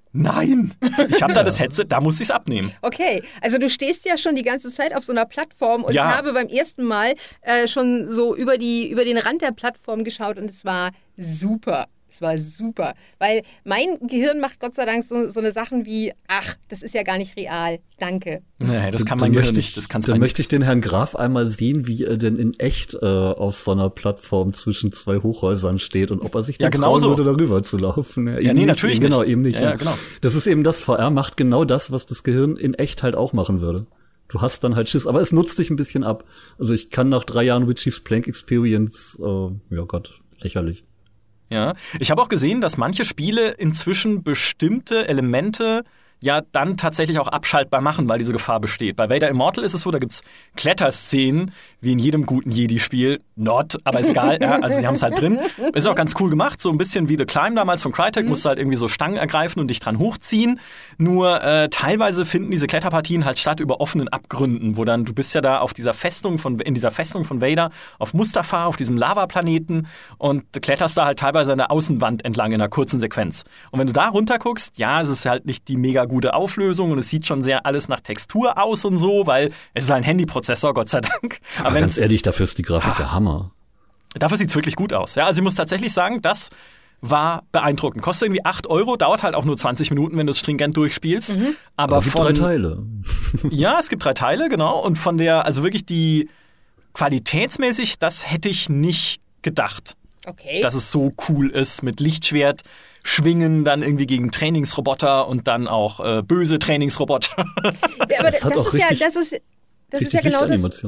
Nein, ich habe da das Headset, da muss ich es abnehmen. Okay, also du stehst ja schon die ganze Zeit auf so einer Plattform und ja. ich habe beim ersten Mal äh, schon so über, die, über den Rand der Plattform geschaut und es war super. Es war super, weil mein Gehirn macht Gott sei Dank so, so eine Sachen wie, ach, das ist ja gar nicht real, danke. Nee, das kann man Gehirn nicht. Das kann's dann man möchte ich den Herrn Graf einmal sehen, wie er denn in echt äh, auf so einer Plattform zwischen zwei Hochhäusern steht und ob er sich ja, dann genau trauen so. würde, darüber zu laufen. Ja, ja nee, nicht, natürlich eben, nicht. Genau, eben nicht. Ja, ja. Ja, genau. Das ist eben das, V R macht genau das, was das Gehirn in echt halt auch machen würde. Du hast dann halt Schiss, aber es nutzt dich ein bisschen ab. Also ich kann nach drei Jahren Witchy's Plank Experience, äh, ja Gott, lächerlich. Ja, ich habe auch gesehen, dass manche Spiele inzwischen bestimmte Elemente ja dann tatsächlich auch abschaltbar machen, weil diese Gefahr besteht. Bei Vader Immortal ist es so, da gibt's Kletterszenen, wie in jedem guten Jedi-Spiel. Not, aber ist egal, ja, also sie haben es halt drin. Ist auch ganz cool gemacht, so ein bisschen wie The Climb damals von Crytek, mhm. musst du halt irgendwie so Stangen ergreifen und dich dran hochziehen. Nur äh, teilweise finden diese Kletterpartien halt statt über offenen Abgründen, wo dann, du bist ja da auf dieser Festung von, in dieser Festung von Vader, auf Mustafar, auf diesem Lavaplaneten und du kletterst da halt teilweise an der Außenwand entlang in einer kurzen Sequenz. Und wenn du da runter guckst, ja, es ist halt nicht die mega gute Auflösung und es sieht schon sehr alles nach Textur aus und so, weil es ist ein Handyprozessor, Gott sei Dank. Aber, Aber ganz ehrlich, dafür ist die Grafik ah, der Hammer. Dafür sieht's wirklich gut aus. Ja, also ich muss tatsächlich sagen, das war beeindruckend. Kostet irgendwie acht Euro, dauert halt auch nur zwanzig Minuten, wenn du es stringent durchspielst. Mhm. Aber, Aber es gibt von, drei Teile. Ja, es gibt drei Teile, genau. Und von der, also wirklich die qualitätsmäßig, das hätte ich nicht gedacht. Okay. Dass es so cool ist mit Lichtschwert. Schwingen dann irgendwie gegen Trainingsroboter und dann auch äh, böse Trainingsroboter. Ja, aber das, das, hat das auch ist richtig, ja, das ist, das ist ja genau das.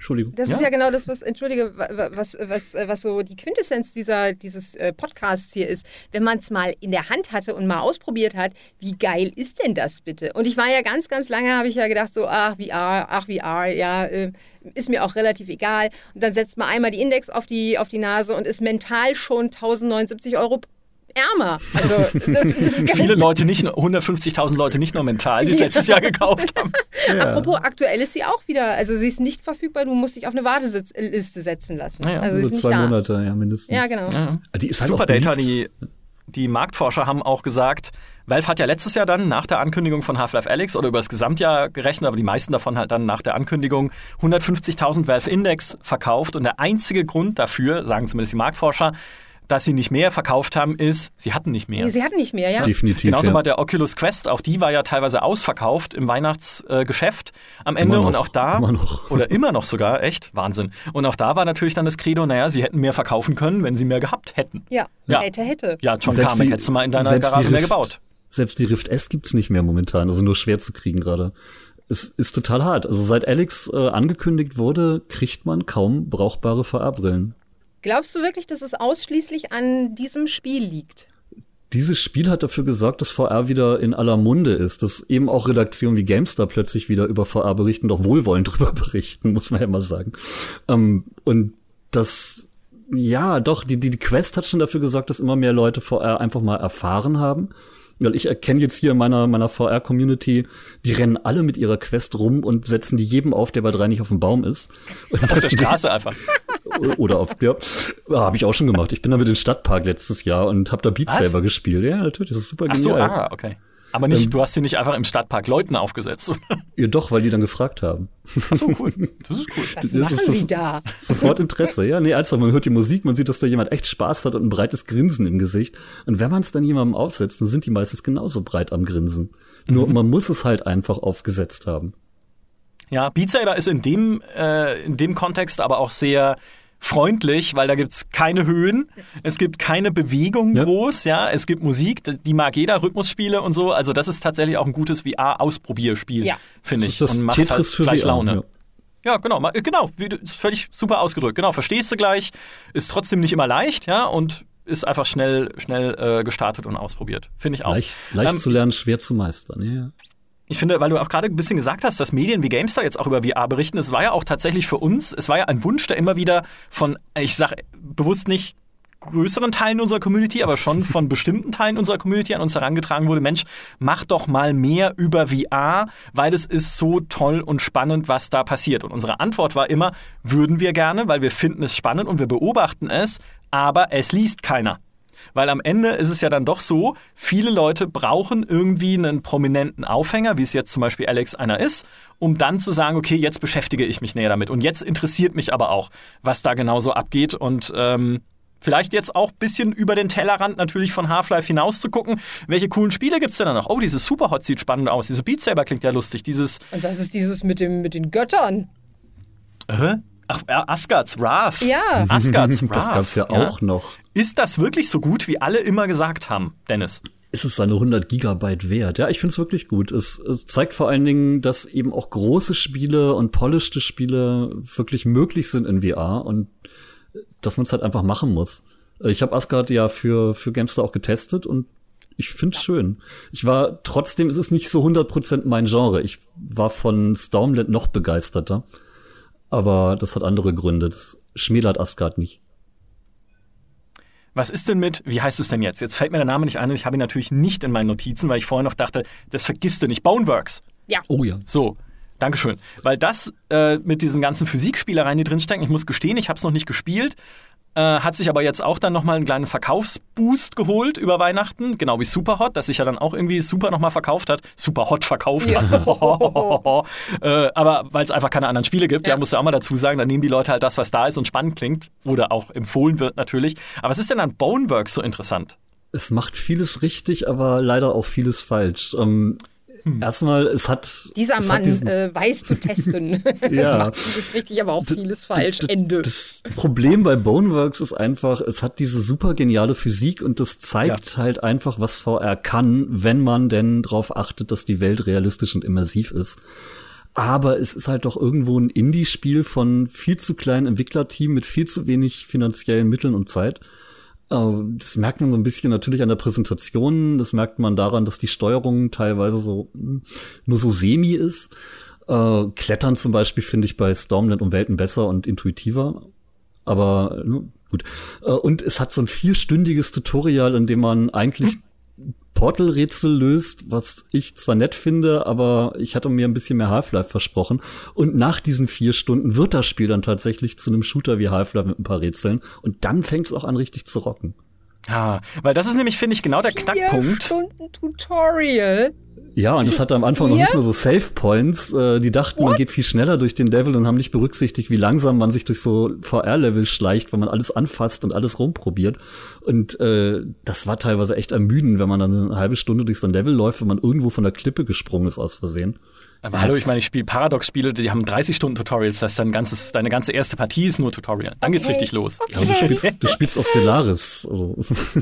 Entschuldigung. Das Ja? ist ja genau das, was, entschuldige, was, was, was so die Quintessenz dieser, dieses äh, Podcasts hier ist. Wenn man es mal in der Hand hatte und mal ausprobiert hat, wie geil ist denn das bitte? Und ich war ja ganz, ganz lange, habe ich ja gedacht, so, ach, V R, ach, V R, ja, äh, ist mir auch relativ egal. Und dann setzt man einmal die Index auf die, auf die Nase und ist mental schon tausendneunundsiebzig Euro ärmer. Also, das, das ist geil. Viele Leute, nicht nur- hundertfünfzigtausend Leute nicht nur mental, die es Ja. letztes Jahr gekauft haben. Ja. Apropos, aktuell ist sie auch wieder, also sie ist nicht verfügbar, du musst dich auf eine Warteliste setzen lassen. Ja, ja. Also sie So ist nicht zwei da. Monate, ja, mindestens. Ja, genau. Ja. Die ist halt auch Superdata, beliebt. die, die Marktforscher haben auch gesagt, Valve hat ja letztes Jahr dann nach der Ankündigung von Half-Life Alyx oder über das Gesamtjahr gerechnet, aber die meisten davon halt dann nach der Ankündigung hundertfünfzigtausend Valve Index verkauft und der einzige Grund dafür, sagen zumindest die Marktforscher, dass sie nicht mehr verkauft haben, ist, sie hatten nicht mehr. Sie hatten nicht mehr, ja. Definitiv. Genauso ja. bei der Oculus Quest, auch die war ja teilweise ausverkauft im Weihnachtsgeschäft am Ende Immer noch, und auch da, immer noch. oder immer noch sogar, echt, Wahnsinn. Und auch da war natürlich dann das Credo, naja, sie hätten mehr verkaufen können, wenn sie mehr gehabt hätten. Ja, Ja. hätte, hätte. Ja, John Selbst Carmack die- hättest du mal in deiner selbst die Garage mehr Rift- gebaut. Selbst die Rift S gibt's nicht mehr momentan, also nur schwer zu kriegen gerade. Es ist total hart. Also seit Alyx äh, angekündigt wurde, kriegt man kaum brauchbare V R-Brillen. Glaubst du wirklich, dass es ausschließlich an diesem Spiel liegt? Dieses Spiel hat dafür gesorgt, dass V R wieder in aller Munde ist, dass eben auch Redaktionen wie GameStar plötzlich wieder über V R berichten, doch wohlwollend drüber berichten, muss man ja mal sagen. Ähm, und das, ja, doch, die, die, die Quest hat schon dafür gesorgt, dass immer mehr Leute V R einfach mal erfahren haben. Weil ich erkenne jetzt hier in meiner, meiner V R-Community, die rennen alle mit ihrer Quest rum und setzen die jedem auf, der bei drei nicht auf dem Baum ist. Und Auf der Straße einfach. Oder auf, ja, ja habe ich auch schon gemacht. Ich bin damit in den Stadtpark letztes Jahr und habe da Beat Was? Saber gespielt. Ja, natürlich, das ist super Ach so, genial. ah, okay. Aber nicht, Ähm, du hast sie nicht einfach im Stadtpark Leuten aufgesetzt. Ja, doch, weil die dann gefragt haben. Ach so, cool. Das ist cool. Was Das machen ist so- sie da? Sofort Interesse, ja. Nee, einfach, man hört die Musik, man sieht, dass da jemand echt Spaß hat und ein breites Grinsen im Gesicht. Und wenn man es dann jemandem aufsetzt, dann sind die meistens genauso breit am Grinsen. Nur man muss es halt einfach aufgesetzt haben. Ja, Beat Saber ist in dem, äh, in dem Kontext aber auch sehr freundlich, weil da gibt's keine Höhen, es gibt keine Bewegung Ja. groß, ja, es gibt Musik, die mag jeder, Rhythmusspiele und so, also das ist tatsächlich auch ein gutes V R-Ausprobierspiel, Ja. finde Das ich. ist das und macht Tetris halt für gleich V R. Laune. Ja. Ja, genau, ma- genau, wie du, ist völlig super ausgedrückt. Genau, verstehst du gleich, ist trotzdem nicht immer leicht, ja, und ist einfach schnell, schnell äh, gestartet und ausprobiert. Finde ich auch. Leicht, leicht Ähm, zu lernen, schwer zu meistern. Ja, ja. Ich finde, weil du auch gerade ein bisschen gesagt hast, dass Medien wie GameStar jetzt auch über V R berichten, es war ja auch tatsächlich für uns, es war ja ein Wunsch, der immer wieder von, ich sage bewusst nicht größeren Teilen unserer Community, aber schon von bestimmten Teilen unserer Community an uns herangetragen wurde, Mensch, mach doch mal mehr über V R, weil es ist so toll und spannend, was da passiert. Und unsere Antwort war immer, würden wir gerne, weil wir finden es spannend und wir beobachten es, aber es liest keiner. Weil am Ende ist es ja dann doch so, viele Leute brauchen irgendwie einen prominenten Aufhänger, wie es jetzt zum Beispiel Alyx einer ist, um dann zu sagen, okay, jetzt beschäftige ich mich näher damit. Und jetzt interessiert mich aber auch, was da genau so abgeht. Und ähm, vielleicht jetzt auch ein bisschen über den Tellerrand natürlich von Half-Life hinaus zu gucken, welche coolen Spiele gibt's denn da noch? Oh, dieses Superhot sieht spannend aus. Diese Beat Saber klingt ja lustig. Dieses, Und was ist dieses mit, dem, mit den Göttern? äh? Ach, ja, Asgards Wrath. Ja. Asgards Wrath. Das gab's ja auch noch. Ist das wirklich so gut, wie alle immer gesagt haben, Dennis? Ist es seine hundert Gigabyte wert? Ja, ich finde es wirklich gut. Es, es zeigt vor allen Dingen, dass eben auch große Spiele und polished Spiele wirklich möglich sind in V R und dass man es halt einfach machen muss. Ich habe Asgard ja für, für GameStar auch getestet und ich finde es schön. Ich war trotzdem, es ist nicht so hundert Prozent mein Genre. Ich war von Stormland noch begeisterter. Aber das hat andere Gründe. Das schmälert Asgard nicht. Was ist denn mit, wie heißt es denn jetzt? Jetzt fällt mir der Name nicht ein und ich habe ihn natürlich nicht in meinen Notizen, weil ich vorher noch dachte, das vergisst du nicht. Boneworks. Ja. Oh ja. So, Dankeschön. Weil das äh, mit diesen ganzen Physikspielereien, die drinstecken, ich muss gestehen, ich habe es noch nicht gespielt, äh, hat sich aber jetzt auch dann nochmal einen kleinen Verkaufsboost geholt über Weihnachten, genau wie Superhot, das sich ja dann auch irgendwie super nochmal verkauft hat. Superhot verkauft Ja. hat. äh, aber weil es einfach keine anderen Spiele gibt, ja. Ja. musst du auch mal dazu sagen, dann nehmen die Leute halt das, was da ist und spannend klingt oder auch empfohlen wird natürlich. Aber was ist denn an Boneworks so interessant? Es macht vieles richtig, aber leider auch vieles falsch. Ähm, hm. Erstmal, es hat Dieser es Mann hat diesen, äh, weiß zu testen. Ja. Das macht vieles richtig, aber auch vieles falsch. D- d- Ende. Das Problem bei Boneworks ist einfach, es hat diese super geniale Physik und das zeigt ja. halt einfach, was V R kann, wenn man denn darauf achtet, dass die Welt realistisch und immersiv ist. Aber es ist halt doch irgendwo ein Indie-Spiel von viel zu kleinen Entwicklerteam mit viel zu wenig finanziellen Mitteln und Zeit. Das merkt man so ein bisschen natürlich an der Präsentation. Das merkt man daran, dass die Steuerung teilweise so nur so semi ist. Äh, Klettern zum Beispiel finde ich bei Stormland um Welten besser und intuitiver. Aber gut. Äh, und es hat so ein vierstündiges Tutorial, in dem man eigentlich Portal-Rätsel löst, was ich zwar nett finde, aber ich hatte mir ein bisschen mehr Half-Life versprochen. Und nach diesen vier Stunden wird das Spiel dann tatsächlich zu einem Shooter wie Half-Life mit ein paar Rätseln. Und dann fängt es auch an, richtig zu rocken. Ah, weil das ist nämlich, finde ich, genau der Vier Knackpunkt. Stunden Tutorial. Ja, und es hatte am Anfang noch nicht nur so Save-Points. Äh, die dachten, What? man geht viel schneller durch den Level und haben nicht berücksichtigt, wie langsam man sich durch so V R-Level schleicht, wenn man alles anfasst und alles rumprobiert. Und äh, das war teilweise echt ermüdend, wenn man dann eine halbe Stunde durch so ein Level läuft, wenn man irgendwo von der Klippe gesprungen ist aus Versehen. Aber hallo, ich meine, ich spiele Paradox-Spiele, die haben dreißig Stunden Tutorials, das heißt, dein ganzes, deine ganze erste Partie ist nur Tutorial. Dann okay. geht's richtig los. Okay. Ja, aber du spielst, du spielst aus Stellaris. Also.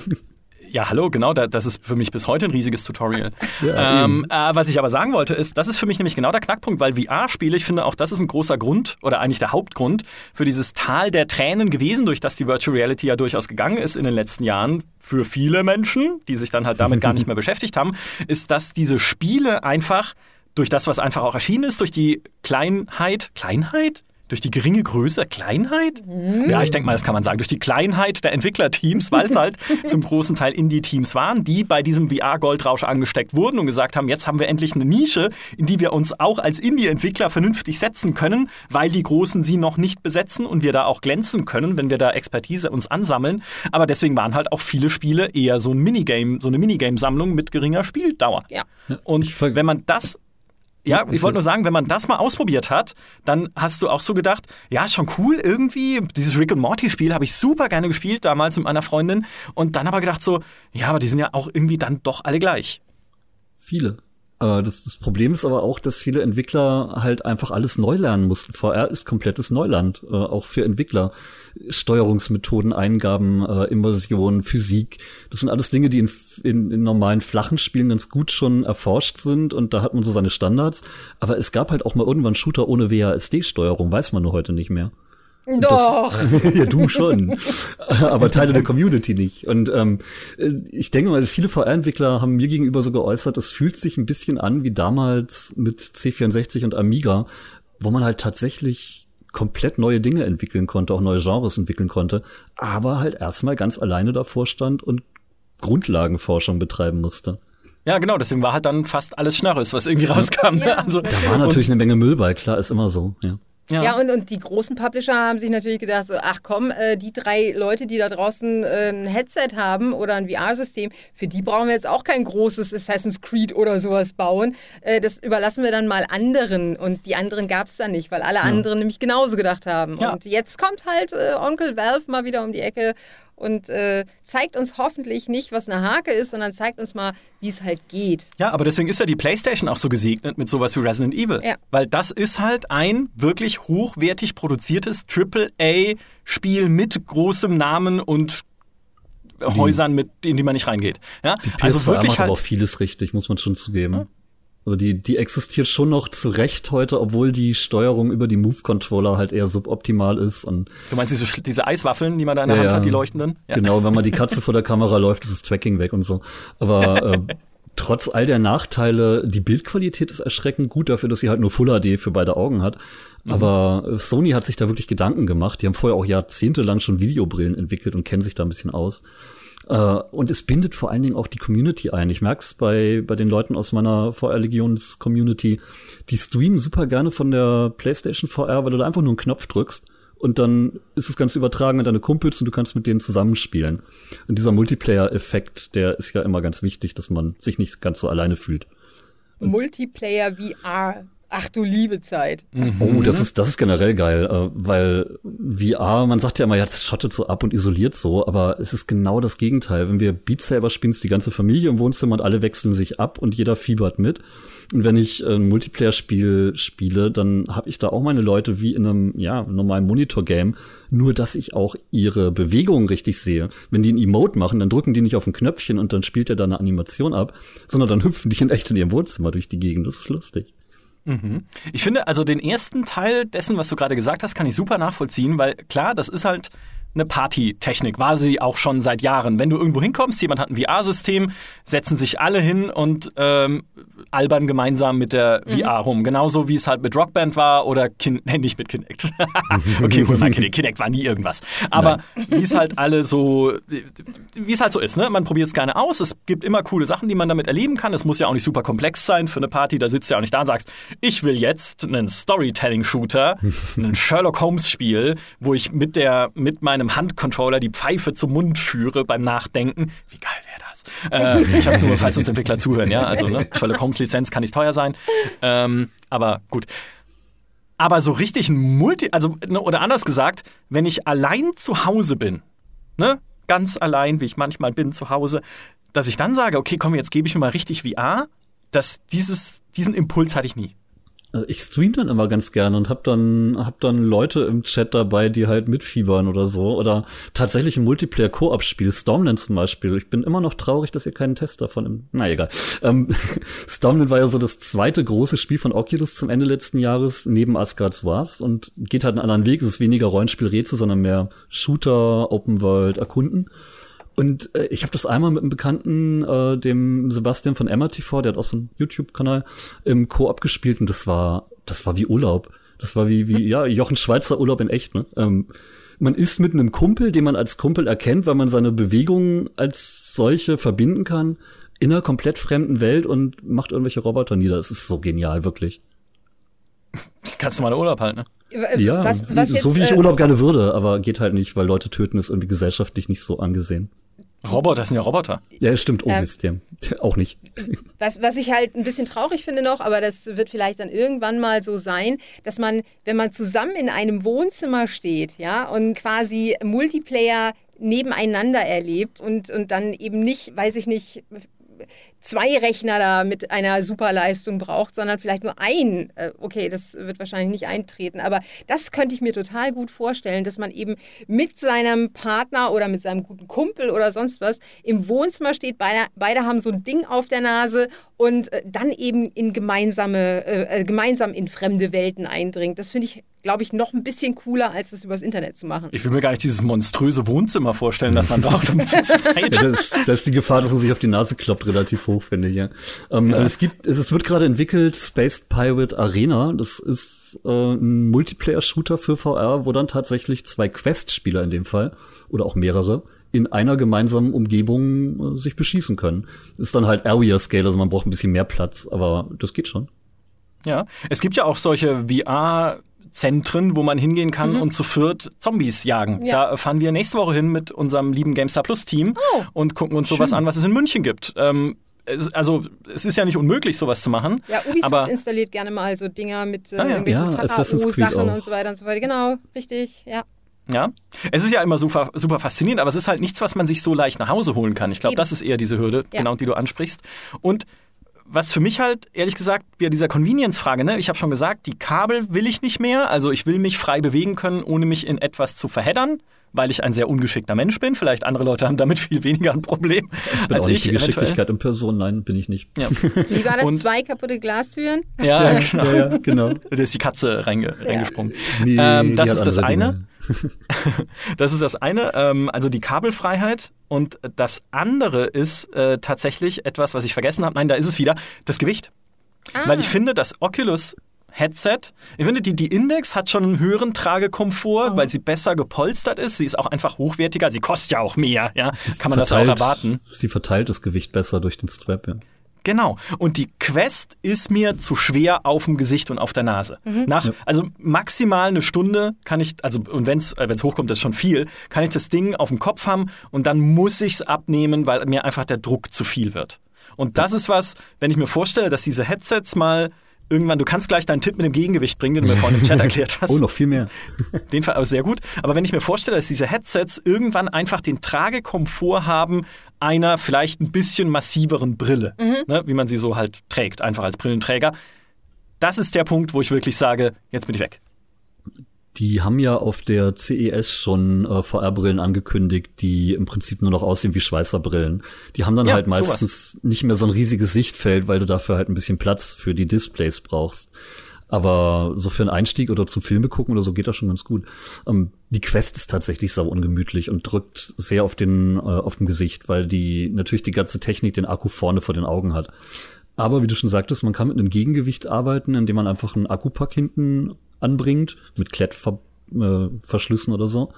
Ja, hallo, genau, das ist für mich bis heute ein riesiges Tutorial. Ja, ähm, äh, was ich aber sagen wollte, ist, das ist für mich nämlich genau der Knackpunkt, weil V R-Spiele, ich finde auch, das ist ein großer Grund oder eigentlich der Hauptgrund für dieses Tal der Tränen gewesen, durch das die Virtual Reality ja durchaus gegangen ist in den letzten Jahren. Für viele Menschen, die sich dann halt damit gar nicht mehr beschäftigt haben, ist, dass diese Spiele einfach durch das, was einfach auch erschienen ist, durch die Kleinheit, Kleinheit? Durch die geringe Größe, Kleinheit? Mhm. Ja, ich denke mal, das kann man sagen. Durch die Kleinheit der Entwicklerteams, weil es halt zum großen Teil Indie-Teams waren, die bei diesem V R-Goldrausch angesteckt wurden und gesagt haben, jetzt haben wir endlich eine Nische, in die wir uns auch als Indie-Entwickler vernünftig setzen können, weil die Großen sie noch nicht besetzen und wir da auch glänzen können, wenn wir da Expertise uns ansammeln. Aber deswegen waren halt auch viele Spiele eher so ein Minigame, so eine Minigame-Sammlung mit geringer Spieldauer. Ja. Und wenn man das Ja, ich wollte nur sagen, wenn man das mal ausprobiert hat, dann hast du auch so gedacht, ja, ist schon cool irgendwie. Dieses Rick and Morty-Spiel habe ich super gerne gespielt, damals mit meiner Freundin. Und dann aber gedacht so, ja, aber die sind ja auch irgendwie dann doch alle gleich. Viele. Äh, das, das Problem ist aber auch, dass viele Entwickler halt einfach alles neu lernen mussten. V R ist komplettes Neuland, äh, auch für Entwickler. Steuerungsmethoden, Eingaben, äh, Immersion, Physik. Das sind alles Dinge, die in, in, in normalen flachen Spielen ganz gut schon erforscht sind und da hat man so seine Standards. Aber es gab halt auch mal irgendwann Shooter ohne W A S D-Steuerung, weiß man nur heute nicht mehr. Und Doch. Das, ja, du schon. Aber Teile der Community nicht. Und ähm, ich denke mal, viele V R-Entwickler haben mir gegenüber so geäußert, es fühlt sich ein bisschen an wie damals mit C vierundsechzig und Amiga, wo man halt tatsächlich komplett neue Dinge entwickeln konnte, auch neue Genres entwickeln konnte, aber halt erstmal ganz alleine davor stand und Grundlagenforschung betreiben musste. Ja, genau, deswegen war halt dann fast alles Schnörres, was irgendwie rauskam. Ja. Also, da war natürlich eine Menge Müll bei, klar, ist immer so, ja. Ja, ja und, und die großen Publisher haben sich natürlich gedacht, so, ach komm, äh, die drei Leute, die da draußen äh, ein Headset haben oder ein V R-System, für die brauchen wir jetzt auch kein großes Assassin's Creed oder sowas bauen. Äh, das überlassen wir dann mal anderen. Und die anderen gab es dann nicht, weil alle ja. anderen nämlich genauso gedacht haben. Ja. Und jetzt kommt halt äh, Onkel Valve mal wieder um die Ecke und äh, zeigt uns hoffentlich nicht, was eine Hake ist, sondern zeigt uns mal, wie es halt geht. Ja, aber deswegen ist ja die PlayStation auch so gesegnet mit sowas wie Resident Evil. Ja. Weil das ist halt ein wirklich hochwertig produziertes Triple A Spiel mit großem Namen und die, Häusern, mit, in die man nicht reingeht. Ja? Die P S also wirklich macht halt aber auch vieles richtig, muss man schon zugeben. Ja. Also die, die existiert schon noch zu Recht heute, obwohl die Steuerung über die Move-Controller halt eher suboptimal ist. Und du meinst diese, diese Eiswaffeln, die man da in der ja, Hand hat, die leuchtenden? Ja. Genau, wenn man die Katze vor der Kamera läuft, ist das Tracking weg und so. Aber äh, trotz all der Nachteile, die Bildqualität ist erschreckend gut dafür, dass sie halt nur Full H D für beide Augen hat. Mhm. Aber Sony hat sich da wirklich Gedanken gemacht. Die haben vorher auch jahrzehntelang schon Videobrillen entwickelt und kennen sich da ein bisschen aus. Uh, und es bindet vor allen Dingen auch die Community ein. Ich merk's bei bei den Leuten aus meiner V R-Legions-Community. Die streamen super gerne von der PlayStation V R, weil du da einfach nur einen Knopf drückst und dann ist das Ganze übertragen an deine Kumpels und du kannst mit denen zusammenspielen. Und dieser Multiplayer-Effekt, der ist ja immer ganz wichtig, dass man sich nicht ganz so alleine fühlt. Und Multiplayer V R. Ach du liebe Zeit. Mhm. Oh, das ist, das ist generell geil, äh, weil V R, man sagt ja immer, ja, das schottet so ab und isoliert so, aber es ist genau das Gegenteil. Wenn wir Beat Saber spielen, ist die ganze Familie im Wohnzimmer und alle wechseln sich ab und jeder fiebert mit. Und wenn ich ein Multiplayer-Spiel spiele, dann habe ich da auch meine Leute wie in einem, ja, normalen Monitor-Game, nur dass ich auch ihre Bewegungen richtig sehe. Wenn die ein Emote machen, dann drücken die nicht auf ein Knöpfchen und dann spielt er da eine Animation ab, sondern dann hüpfen die in echt in ihrem Wohnzimmer durch die Gegend. Das ist lustig. Mhm. Ich finde, also den ersten Teil dessen, was du gerade gesagt hast, kann ich super nachvollziehen, weil klar, das ist halt eine Party-Technik, war sie auch schon seit Jahren. Wenn du irgendwo hinkommst, jemand hat ein V R-System, setzen sich alle hin und ähm, albern gemeinsam mit der mhm. V R rum. Genauso wie es halt mit Rockband war oder Kin- nee, nicht mit Kinect. Okay, wohl mal Kinect. Kinect war nie irgendwas. Aber wie es halt alle so, wie es halt so ist, ne? Man probiert es gerne aus. Es gibt immer coole Sachen, die man damit erleben kann. Es muss ja auch nicht super komplex sein für eine Party. Da sitzt du ja auch nicht da und sagst, ich will jetzt einen Storytelling-Shooter, ein Sherlock-Holmes-Spiel, wo ich mit der, mit meinem Handcontroller die Pfeife zum Mund führe beim Nachdenken. Wie geil wäre das? Äh, ich hab's nur, falls uns Entwickler zuhören, ja. Also, ne, Sherlock Holmes Lizenz kann nicht teuer sein. Ähm, aber gut. Aber so richtig ein Multi, also, ne, oder anders gesagt, wenn ich allein zu Hause bin, ne, ganz allein, wie ich manchmal bin zu Hause, dass ich dann sage, okay, komm, jetzt gebe ich mir mal richtig V R, dass dieses, diesen Impuls hatte ich nie. Also ich stream dann immer ganz gerne und hab dann hab dann Leute im Chat dabei, die halt mitfiebern oder so. Oder tatsächlich ein Multiplayer-Koop-Spiel, Stormland zum Beispiel. Ich bin immer noch traurig, dass ihr keinen Test davon im... Na egal. Ähm, Stormland war ja so das zweite große Spiel von Oculus zum Ende letzten Jahres, neben Asgard's Wars, und geht halt einen anderen Weg. Es ist weniger Rollenspiel-Rätsel, sondern mehr Shooter, Open-World, Erkunden. Und äh, ich habe das einmal mit einem Bekannten, äh, dem Sebastian von Emma T V, der hat auch so einen YouTube-Kanal, im Koop gespielt, und das war, das war wie Urlaub. Das war wie, wie, ja, Jochen Schweizer Urlaub in echt, ne? Ähm, man ist mit einem Kumpel, den man als Kumpel erkennt, weil man seine Bewegungen als solche verbinden kann, in einer komplett fremden Welt und macht irgendwelche Roboter nieder. Es ist so genial, wirklich. Kannst du mal einen Urlaub halten, ne? Ja, was, was jetzt, so wie ich äh, Urlaub gerne würde, aber geht halt nicht, weil Leute töten ist irgendwie gesellschaftlich nicht so angesehen. Roboter sind ja Roboter. Ja, stimmt. Oh, Ähm, Mist, ja. Auch nicht. Was, was ich halt ein bisschen traurig finde noch, aber das wird vielleicht dann irgendwann mal so sein, dass man, wenn man zusammen in einem Wohnzimmer steht, ja, und quasi Multiplayer nebeneinander erlebt und, und dann eben nicht, weiß ich nicht, zwei Rechner da mit einer Superleistung braucht, sondern vielleicht nur einen. Okay, das wird wahrscheinlich nicht eintreten, aber das könnte ich mir total gut vorstellen, dass man eben mit seinem Partner oder mit seinem guten Kumpel oder sonst was im Wohnzimmer steht, beide, beide haben so ein Ding auf der Nase und dann eben in gemeinsame, äh, gemeinsam in fremde Welten eindringt. Das finde ich, glaube ich, noch ein bisschen cooler, als das übers Internet zu machen. Ich will mir gar nicht dieses monströse Wohnzimmer vorstellen, das man braucht, um zu zweit. Ja, das, das ist die Gefahr, dass man sich auf die Nase kloppt, relativ hoch, finde ich. Ja. Ähm, ja. Es gibt, es, es wird gerade entwickelt, Space Pirate Arena. Das ist äh, ein Multiplayer-Shooter für V R, wo dann tatsächlich zwei Quest-Spieler in dem Fall, oder auch mehrere, in einer gemeinsamen Umgebung äh, sich beschießen können. Ist dann halt Area-Scale, also man braucht ein bisschen mehr Platz, aber das geht schon. Ja, es gibt ja auch solche V R- Zentren, wo man hingehen kann mhm. und zu viert Zombies jagen. Ja. Da fahren wir nächste Woche hin mit unserem lieben GameStar Plus Team oh. und gucken uns sowas an, was es in München gibt. Ähm, es, also es ist ja nicht unmöglich, sowas zu machen. Ja, Ubisoft aber installiert gerne mal so Dinger mit äh, ah, ja. irgendwelchen ja, Pharao-Sachen und so weiter und so weiter. Genau, richtig, ja. Ja, es ist ja immer super, super faszinierend, aber es ist halt nichts, was man sich so leicht nach Hause holen kann. Ich glaube, das ist eher diese Hürde, ja. genau, die du ansprichst. Und was für mich halt, ehrlich gesagt, bei dieser Convenience-Frage, ne, ich habe schon gesagt, die Kabel will ich nicht mehr. Also ich will mich frei bewegen können, ohne mich in etwas zu verheddern, weil ich ein sehr ungeschickter Mensch bin. Vielleicht andere Leute haben damit viel weniger ein Problem ich bin als auch nicht ich. Die Geschicklichkeit in Person, nein, bin ich nicht. Ja. Wie war das? Und zwei kaputte Glastüren? Ja, ja, genau. Ja, ja, genau. Da ist die Katze reinge ja. reingesprungen. Nee, ähm, das die ist hat das andere eine. Dinge. Das ist das eine, ähm, also die Kabelfreiheit. Und das andere ist äh, tatsächlich etwas, was ich vergessen habe. Nein, da ist es wieder, das Gewicht. Ah. Weil ich finde, das Oculus Headset, ich finde, die, die Index hat schon einen höheren Tragekomfort, oh. weil sie besser gepolstert ist. Sie ist auch einfach hochwertiger. Sie kostet ja auch mehr, ja. Sie Kann man verteilt, das auch erwarten. Sie verteilt das Gewicht besser durch den Strap, ja. Genau. Und die Quest ist mir zu schwer auf dem Gesicht und auf der Nase. Mhm. Nach, ja. Also maximal eine Stunde kann ich, also und wenn es hochkommt, das ist schon viel, kann ich das Ding auf dem Kopf haben und dann muss ich es abnehmen, weil mir einfach der Druck zu viel wird. Und das ist was, wenn ich mir vorstelle, dass diese Headsets mal irgendwann, du kannst gleich deinen Tipp mit dem Gegengewicht bringen, den du mir vorhin im Chat erklärt hast. Oh, noch viel mehr. Den Fall auch sehr gut. Aber wenn ich mir vorstelle, dass diese Headsets irgendwann einfach den Tragekomfort haben einer vielleicht ein bisschen massiveren Brille, mhm. ne, wie man sie so halt trägt, einfach als Brillenträger. Das ist der Punkt, wo ich wirklich sage, jetzt bin ich weg. Die haben ja auf der C E S schon äh, V R-Brillen angekündigt, die im Prinzip nur noch aussehen wie Schweißerbrillen. Die haben dann ja, halt meistens sowas. Nicht mehr so ein riesiges Sichtfeld, weil du dafür halt ein bisschen Platz für die Displays brauchst. Aber so für einen Einstieg oder zum Filme gucken oder so geht das schon ganz gut. Ähm, die Quest ist tatsächlich sau ungemütlich und drückt sehr auf den äh, auf dem Gesicht, weil die natürlich die ganze Technik den Akku vorne vor den Augen hat. Aber wie du schon sagtest, man kann mit einem Gegengewicht arbeiten, indem man einfach einen Akkupack hinten anbringt, mit Klettverschlüssen äh, oder so.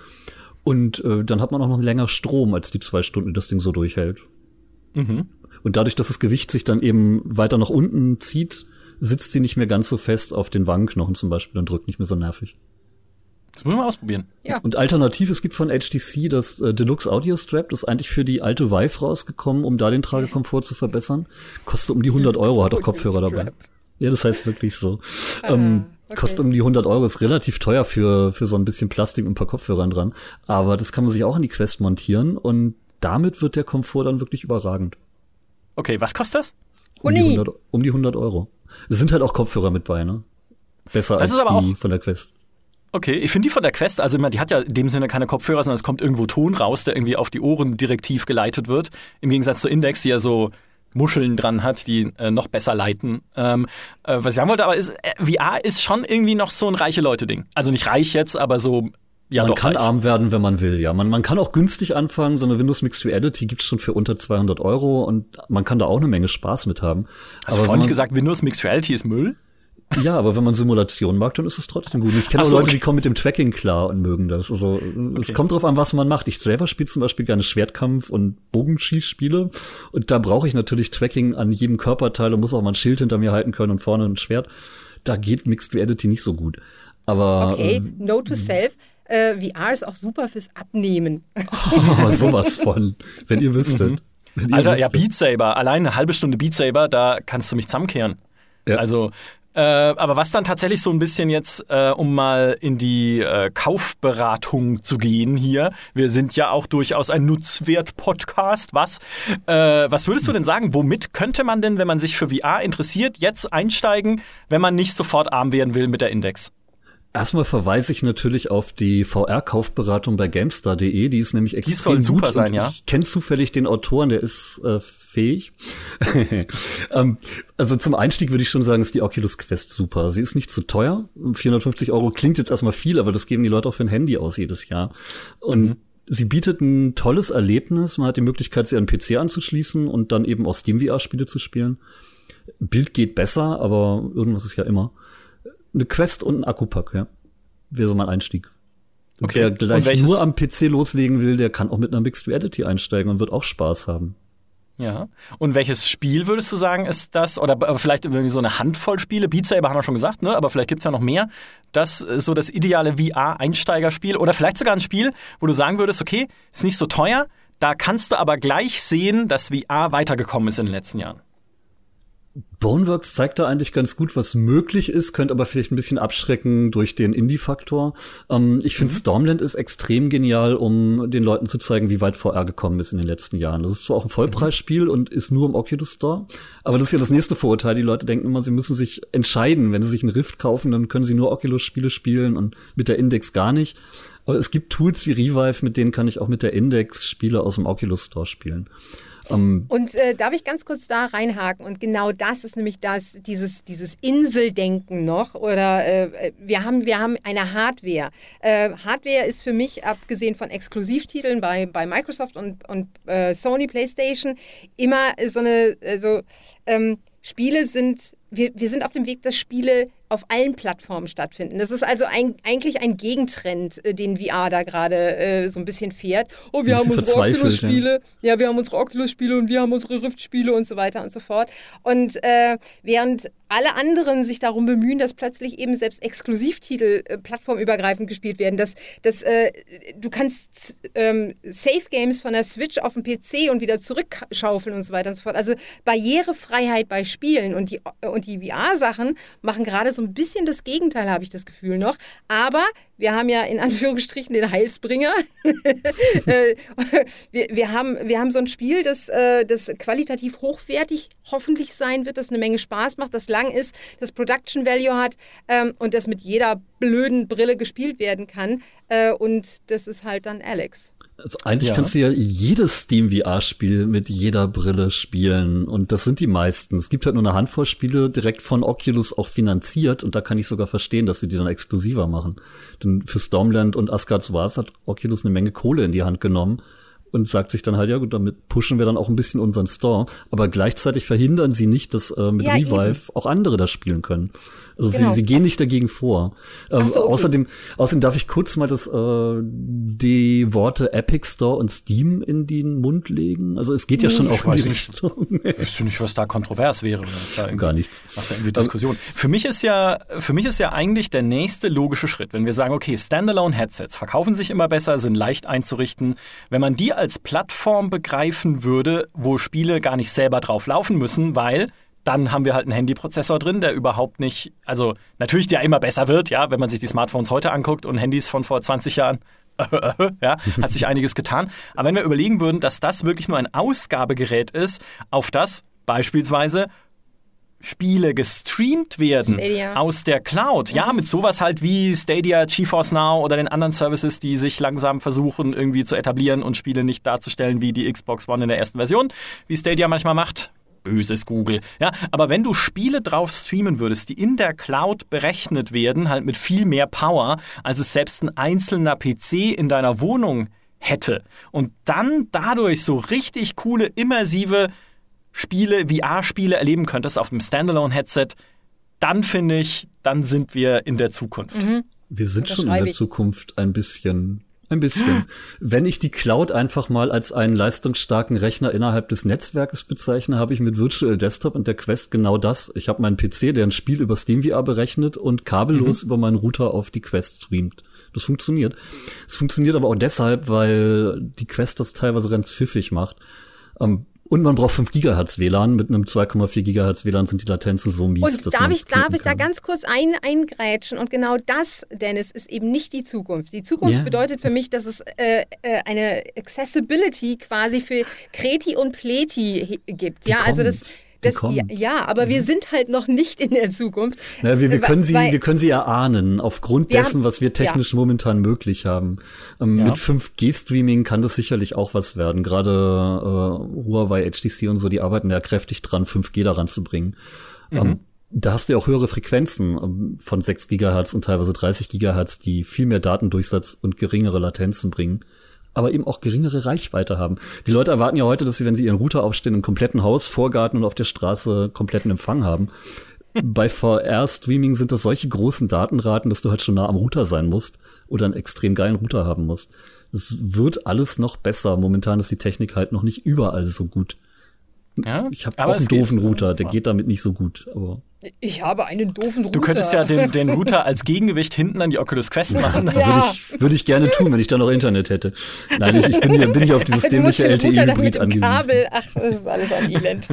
Und äh, dann hat man auch noch länger Strom als die zwei Stunden, die das Ding so durchhält. Mhm. Und dadurch, dass das Gewicht sich dann eben weiter nach unten zieht, sitzt sie nicht mehr ganz so fest auf den Wangenknochen zum Beispiel und drückt nicht mehr so nervig. Das müssen wir mal ausprobieren. Ja. Und alternativ, es gibt von H T C das äh, Deluxe Audio Strap, das ist eigentlich für die alte Vive rausgekommen, um da den Tragekomfort zu verbessern. Kostet um die hundert Euro, hat auch Kopfhörer dabei. Ja, das heißt wirklich so. Ah, ähm, okay. Kostet um die hundert Euro, ist relativ teuer für für so ein bisschen Plastik und ein paar Kopfhörern dran. Aber das kann man sich auch an die Quest montieren und damit wird der Komfort dann wirklich überragend. Okay, was kostet das? Um die hundert, um die hundert Euro. Es sind halt auch Kopfhörer mit bei, ne? Besser das als die von der Quest. Okay, ich finde die von der Quest, also die hat ja in dem Sinne keine Kopfhörer, sondern es kommt irgendwo Ton raus, der irgendwie auf die Ohren direktiv geleitet wird. Im Gegensatz zur Index, die ja so Muscheln dran hat, die äh, noch besser leiten. Ähm, äh, was ich sagen wollte, aber ist, äh, V R ist schon irgendwie noch so ein reiche Leute-Ding. Also nicht reich jetzt, aber so, ja, man doch kann reich. Arm werden, wenn man will, ja. Man, man kann auch günstig anfangen, so eine Windows Mixed Reality gibt's schon für unter zweihundert Euro und man kann da auch eine Menge Spaß mit haben. Hast aber du vorhin nicht gesagt, Windows Mixed Reality ist Müll? Ja, aber wenn man Simulation mag, dann ist es trotzdem gut. Ich kenne auch so, Leute, okay. die kommen mit dem Tracking klar und mögen das. Also okay. Es kommt drauf an, was man macht. Ich selber spiele zum Beispiel gerne Schwertkampf- und Bogenschießspiele. Und da brauche ich natürlich Tracking an jedem Körperteil und muss auch mal ein Schild hinter mir halten können und vorne ein Schwert. Da geht Mixed Reality nicht so gut. Aber okay, äh, note to self. Äh, V R ist auch super fürs Abnehmen. Oh, sowas von. Wenn ihr wüsstet. Mhm. Wenn ihr Alter, wüsstet. Ja, Beat Saber. Allein eine halbe Stunde Beat Saber, da kannst du mich zusammenkehren. Ja. Also Äh, aber was dann tatsächlich so ein bisschen jetzt, äh, um mal in die äh, Kaufberatung zu gehen hier, wir sind ja auch durchaus ein Nutzwert-Podcast, was? Äh, was würdest du denn sagen, womit könnte man denn, wenn man sich für V R interessiert, jetzt einsteigen, wenn man nicht sofort arm werden will mit der Index? Erstmal verweise ich natürlich auf die V R-Kaufberatung bei GameStar punkt de, die ist nämlich extrem die soll super gut sein, ja. Ich kenne zufällig den Autoren, der ist äh, fähig. ähm, also zum Einstieg würde ich schon sagen, ist die Oculus Quest super. Sie ist nicht zu teuer. vierhundertfünfzig Euro klingt jetzt erstmal viel, aber das geben die Leute auch für ein Handy aus jedes Jahr. Und mhm. sie bietet ein tolles Erlebnis. Man hat die Möglichkeit, sie an den P C anzuschließen und dann eben auch Steam V R-Spiele zu spielen. Bild geht besser, aber irgendwas ist ja immer. Eine Quest und ein Akkupack, ja. Wäre so mein Einstieg. Okay. Wer gleich nur am P C loslegen will, der kann auch mit einer Mixed Reality einsteigen und wird auch Spaß haben. Ja. Und welches Spiel würdest du sagen, ist das? Oder vielleicht irgendwie so eine Handvoll Spiele? Beat Saber haben wir schon gesagt, ne? Aber vielleicht gibt's ja noch mehr. Das ist so das ideale V R-Einsteigerspiel. Oder vielleicht sogar ein Spiel, wo du sagen würdest, okay, ist nicht so teuer, da kannst du aber gleich sehen, dass V R weitergekommen ist in den letzten Jahren. Boneworks zeigt da eigentlich ganz gut, was möglich ist, könnte aber vielleicht ein bisschen abschrecken durch den Indie-Faktor. Ähm, ich finde, mhm. Stormland ist extrem genial, um den Leuten zu zeigen, wie weit V R gekommen ist in den letzten Jahren. Das ist zwar auch ein Vollpreisspiel mhm. und ist nur im Oculus Store, aber das ist ja das nächste Vorurteil. Die Leute denken immer, sie müssen sich entscheiden. Wenn sie sich einen Rift kaufen, dann können sie nur Oculus-Spiele spielen und mit der Index gar nicht. Aber es gibt Tools wie Revive, mit denen kann ich auch mit der Index Spiele aus dem Oculus Store spielen. Um, und äh, darf ich ganz kurz da reinhaken? Und genau das ist nämlich das, dieses, dieses Inseldenken noch. Oder äh, wir haben, wir haben eine Hardware. Äh, Hardware ist für mich, abgesehen von Exklusivtiteln bei, bei Microsoft und, und äh, Sony PlayStation, immer so eine, also ähm, Spiele sind, wir, wir sind auf dem Weg, dass Spiele auf allen Plattformen stattfinden. Das ist also ein, eigentlich ein Gegentrend, äh, den V R da gerade äh, so ein bisschen fährt. Oh, wir haben unsere Oculus-Spiele, ja. ja, wir haben unsere Oculus-Spiele und wir haben unsere Rift-Spiele und so weiter und so fort. Und äh, während alle anderen sich darum bemühen, dass plötzlich eben selbst Exklusivtitel äh, plattformübergreifend gespielt werden, dass, dass äh, du kannst ähm, Safe-Games von der Switch auf den P C und wieder zurückschaufeln und so weiter und so fort. Also Barrierefreiheit bei Spielen und die, und die V R-Sachen machen gerade so ein bisschen das Gegenteil, habe ich das Gefühl noch. Aber wir haben ja in Anführungsstrichen den Heilsbringer. wir, wir, haben, wir haben so ein Spiel, das, das qualitativ hochwertig hoffentlich sein wird, das eine Menge Spaß macht, das lang ist, das Production Value hat ähm, und das mit jeder blöden Brille gespielt werden kann. Äh, und das ist halt dann Alex. Also eigentlich ja. kannst du ja jedes Steam-V R-Spiel mit jeder Brille spielen. Und das sind die meisten. Es gibt halt nur eine Handvoll Spiele direkt von Oculus auch finanziert. Und da kann ich sogar verstehen, dass sie die dann exklusiver machen. Denn für Stormland und Asgard's Wars hat Oculus eine Menge Kohle in die Hand genommen. Und sagt sich dann halt, ja gut, damit pushen wir dann auch ein bisschen unseren Store. Aber gleichzeitig verhindern sie nicht, dass äh, mit ja, Revive eben. auch andere das spielen können. Also genau. sie, sie gehen nicht dagegen vor. Ähm, so, okay. außerdem, außerdem darf ich kurz mal das, äh, die Worte Epic Store und Steam in den Mund legen. Also es geht ja schon auch in die Richtung. Ich weiß nicht, was da kontrovers wäre. Was da Gar nichts. Was da irgendwie Diskussion. Um, für mich ist ja, für mich ist ja eigentlich der nächste logische Schritt, wenn wir sagen, okay, Standalone-Headsets verkaufen sich immer besser, sind leicht einzurichten. Wenn man die als Plattform begreifen würde, wo Spiele gar nicht selber drauf laufen müssen, weil dann haben wir halt einen Handyprozessor drin, der überhaupt nicht, also natürlich der immer besser wird, ja, wenn man sich die Smartphones heute anguckt und Handys von vor zwanzig Jahren, ja, hat sich einiges getan. Aber wenn wir überlegen würden, dass das wirklich nur ein Ausgabegerät ist, auf das beispielsweise Spiele gestreamt werden Stadia. Aus der Cloud. Ja, mit sowas halt wie Stadia, GeForce Now oder den anderen Services, die sich langsam versuchen irgendwie zu etablieren und Spiele nicht darzustellen wie die Xbox One in der ersten Version, wie Stadia manchmal macht. Böses Google. Ja, aber wenn du Spiele drauf streamen würdest, die in der Cloud berechnet werden, halt mit viel mehr Power, als es selbst ein einzelner P C in deiner Wohnung hätte und dann dadurch so richtig coole, immersive Spiele, V R-Spiele erleben könntest auf einem Standalone-Headset, dann finde ich, dann sind wir in der Zukunft. Mhm. Wir sind schon in der ich. Zukunft ein bisschen. Ein bisschen. Wenn ich die Cloud einfach mal als einen leistungsstarken Rechner innerhalb des Netzwerkes bezeichne, habe ich mit Virtual Desktop und der Quest genau das. Ich habe meinen P C, der ein Spiel über SteamVR berechnet und kabellos mhm. über meinen Router auf die Quest streamt. Das funktioniert. Es funktioniert aber auch deshalb, weil die Quest das teilweise ganz pfiffig macht. Ähm, Und man braucht fünf Gigahertz W L A N. Mit einem zwei Komma vier Gigahertz W L A N sind die Latenzen so mies, und dass darf man ich, darf ich da ganz kurz ein, eingrätschen? Und genau das, Dennis, ist eben nicht die Zukunft. Die Zukunft yeah. bedeutet für mich, dass es äh, äh, eine Accessibility quasi für Kreti und Pleti gibt. Die ja, kommt. also das Das, ja, ja, aber mhm. wir sind halt noch nicht in der Zukunft. Na, wir, wir, können sie, weil, wir können sie erahnen, aufgrund wir dessen, haben, was wir technisch ja. momentan möglich haben. Ähm, ja. Mit fünf G Streaming kann das sicherlich auch was werden. Gerade äh, Huawei, H T C und so, die arbeiten ja kräftig dran, fünf G daran zu bringen. Mhm. Ähm, da hast du ja auch höhere Frequenzen ähm, von sechs Gigahertz und teilweise dreißig Gigahertz, die viel mehr Datendurchsatz und geringere Latenzen bringen, aber eben auch geringere Reichweite haben. Die Leute erwarten ja heute, dass sie, wenn sie ihren Router aufstellen, im kompletten Haus, Vorgarten und auf der Straße kompletten Empfang haben. Bei V R-Streaming sind das solche großen Datenraten, dass du halt schon nah am Router sein musst oder einen extrem geilen Router haben musst. Es wird alles noch besser. Momentan ist die Technik halt noch nicht überall so gut. Ja, ich habe auch einen doofen geht, Router, der ja. geht damit nicht so gut. Aber ich habe einen doofen Router. Du könntest ja den, den Router als Gegengewicht hinten an die Oculus Quest machen. Ja. Würde ich, würde ich gerne tun, wenn ich da noch Internet hätte. Nein, ich, ich bin, hier, bin hier auf dieses dämliche L T E-Hybrid angewiesen. Kabel, ach, das ist alles ein Elend.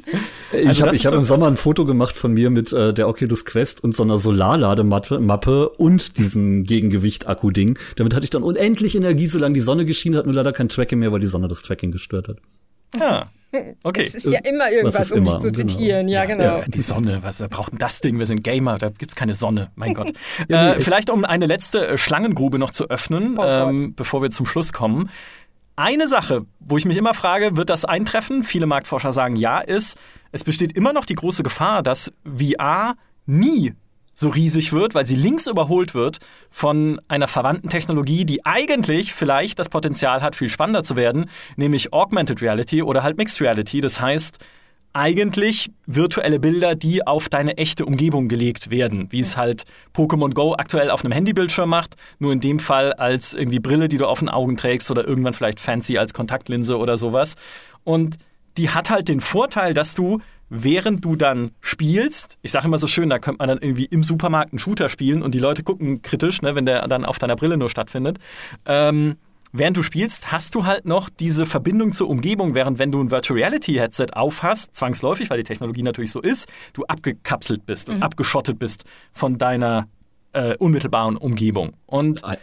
Ich also habe hab so im Sommer ein Foto gemacht von mir mit äh, der Oculus Quest und so einer Solarlademappe Mappe und diesem Gegengewicht-Akku-Ding. Damit hatte ich dann unendlich Energie, solange die Sonne geschienen hat, nur leider kein Tracking mehr, weil die Sonne das Tracking gestört hat. Ja. Okay. Es ist ja immer irgendwas, um immer, mich zu zitieren. Genau. Ja, genau. Ja, die Sonne, was, wir brauchen das Ding, wir sind Gamer, da gibt's keine Sonne, mein Gott. ja, äh, vielleicht um eine letzte äh, Schlangengrube noch zu öffnen, oh ähm, bevor wir zum Schluss kommen. Eine Sache, wo ich mich immer frage, wird das eintreffen? Viele Marktforscher sagen ja, ist, es besteht immer noch die große Gefahr, dass V R nie so riesig wird, weil sie links überholt wird von einer verwandten Technologie, die eigentlich vielleicht das Potenzial hat, viel spannender zu werden, nämlich Augmented Reality oder halt Mixed Reality. Das heißt, eigentlich virtuelle Bilder, die auf deine echte Umgebung gelegt werden, wie es halt Pokémon Go aktuell auf einem Handybildschirm macht, nur in dem Fall als irgendwie Brille, die du auf den Augen trägst oder irgendwann vielleicht fancy als Kontaktlinse oder sowas. Und die hat halt den Vorteil, dass du während du dann spielst, ich sage immer so schön, da könnte man dann irgendwie im Supermarkt einen Shooter spielen und die Leute gucken kritisch, ne, wenn der dann auf deiner Brille nur stattfindet. Ähm, während du spielst, hast du halt noch diese Verbindung zur Umgebung, während wenn du ein Virtual Reality Headset aufhast, zwangsläufig, weil die Technologie natürlich so ist, du abgekapselt bist mhm. und abgeschottet bist von deiner äh, unmittelbaren Umgebung. Und Ei-